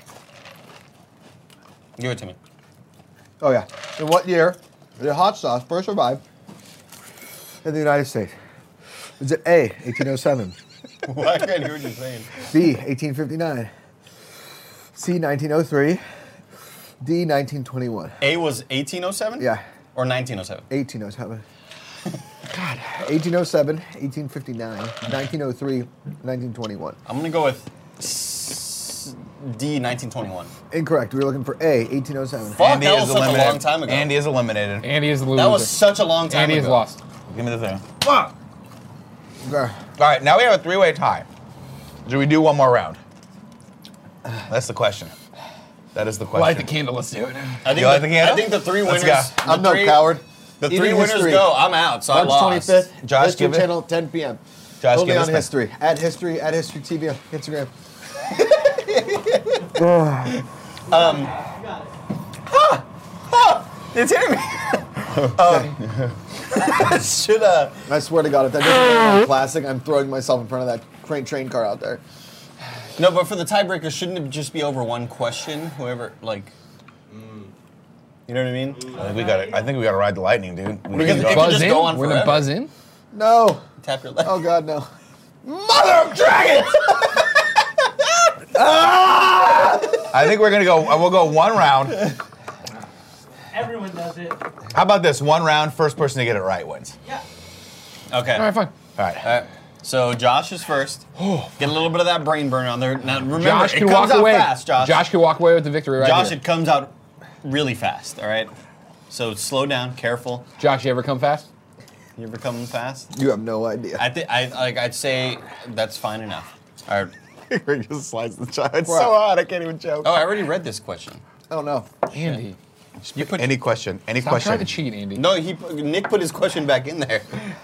Give it to me. Oh, yeah. In what year did hot sauce first survive in the United States? Is it A, eighteen oh seven, Why can't I hear what you're saying? B, eighteen fifty-nine, C, nineteen oh three, D, nineteen twenty-one? A was eighteen oh seven. Yeah, Or nineteen oh seven. eighteen oh seven. God. eighteen oh seven, eighteen fifty-nine, nineteen oh three, nineteen twenty-one. I'm gonna go with s- D nineteen twenty-one. Incorrect. We were looking for A, eighteen oh seven. Fuck, Andy that is was such a eliminated. long time ago. Andy is eliminated. Andy is the loser. That was such a long time Andy ago. is lost. Give me the thing. Okay. All right, now we have a three-way tie. Do we do one more round? That's the question. That is the question. Light the candle. Let's do it. I think, You like the, the candle? I think the three Let's winners. go. the I'm no three- coward. The Eating three winners history. go. I'm out, so I March lost. twenty-fifth, Josh, History give it- Channel, ten p.m. Josh, Only give on this History. At History, at History T V on Instagram. It's hitting me. um, should uh. I swear to God, if that doesn't go classic, I'm throwing myself in front of that train train car out there. No, but for the tiebreaker, shouldn't it just be over one question? Whoever, like, you know what I mean? I think we got. I think we got to ride the lightning, dude. We Because can it go- could Buzz just in. go on We're gonna forever. buzz in. No. Tap your leg. Oh God, no. Mother of dragons! I think we're gonna go. We'll go one round. Everyone does it. How about this? One round. First person to get it right wins. Yeah. Okay. All right, fine. All right. All right. So Josh is first. Get a little bit of that brain burn on there. Now remember, Josh it can comes walk out away. fast, Josh. Josh can walk away with the victory right Josh, here. it comes out really fast. All right. So slow down, careful. Josh, you ever come fast? You ever coming fast? You have no idea. I think I like. I'd say that's fine enough. All right. Rick just slides the child. It's What? so hot. I can't even joke. Oh, I already read this question. Oh no. Andy. You put Any question? Any Stop question? trying to cheat, Andy. no. He put- Nick put his question back in there.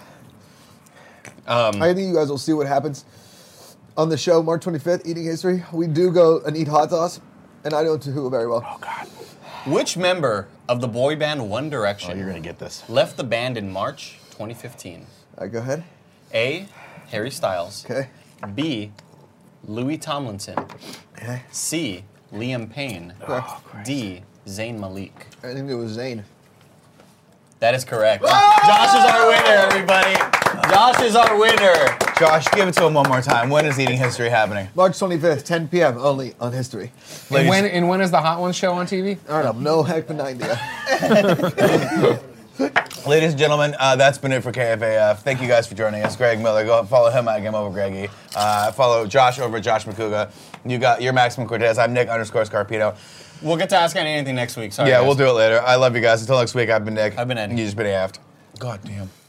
Um, I think you guys will see what happens on the show, March twenty-fifth, Eating History. We do go and eat hot sauce, and I know Tahua very well. Oh God. Which member of the boy band One Oh, Direction you're gonna get this. left the band in March twenty fifteen? All right, go ahead. A. Harry Styles. Okay. B. Louis Tomlinson. Okay. C. Liam Payne. Oh, D. Zayn Malik. I think it was Zane. That is correct. Josh is our winner, everybody. Josh is our winner. Josh, give it to him one more time. When is Eating History happening? March twenty-fifth, ten p.m. only on History. And Ladies- when, and when is the Hot Ones show on T V? I don't know. No heck of an idea. Ladies and gentlemen, uh, that's been it for K F A F. Thank you guys for joining us. Greg Miller, go follow him at Game Over Greggy. Uh, follow Josh over at Josh McCouga. You got your Maximum Cortez. I'm Nick underscore Scarpino. We'll get to Ask Andy anything next week. Sorry. Yeah, guys. we'll do it later. I love you guys. Until next week, I've been Nick. I've been Eddie. You just been aft. God damn.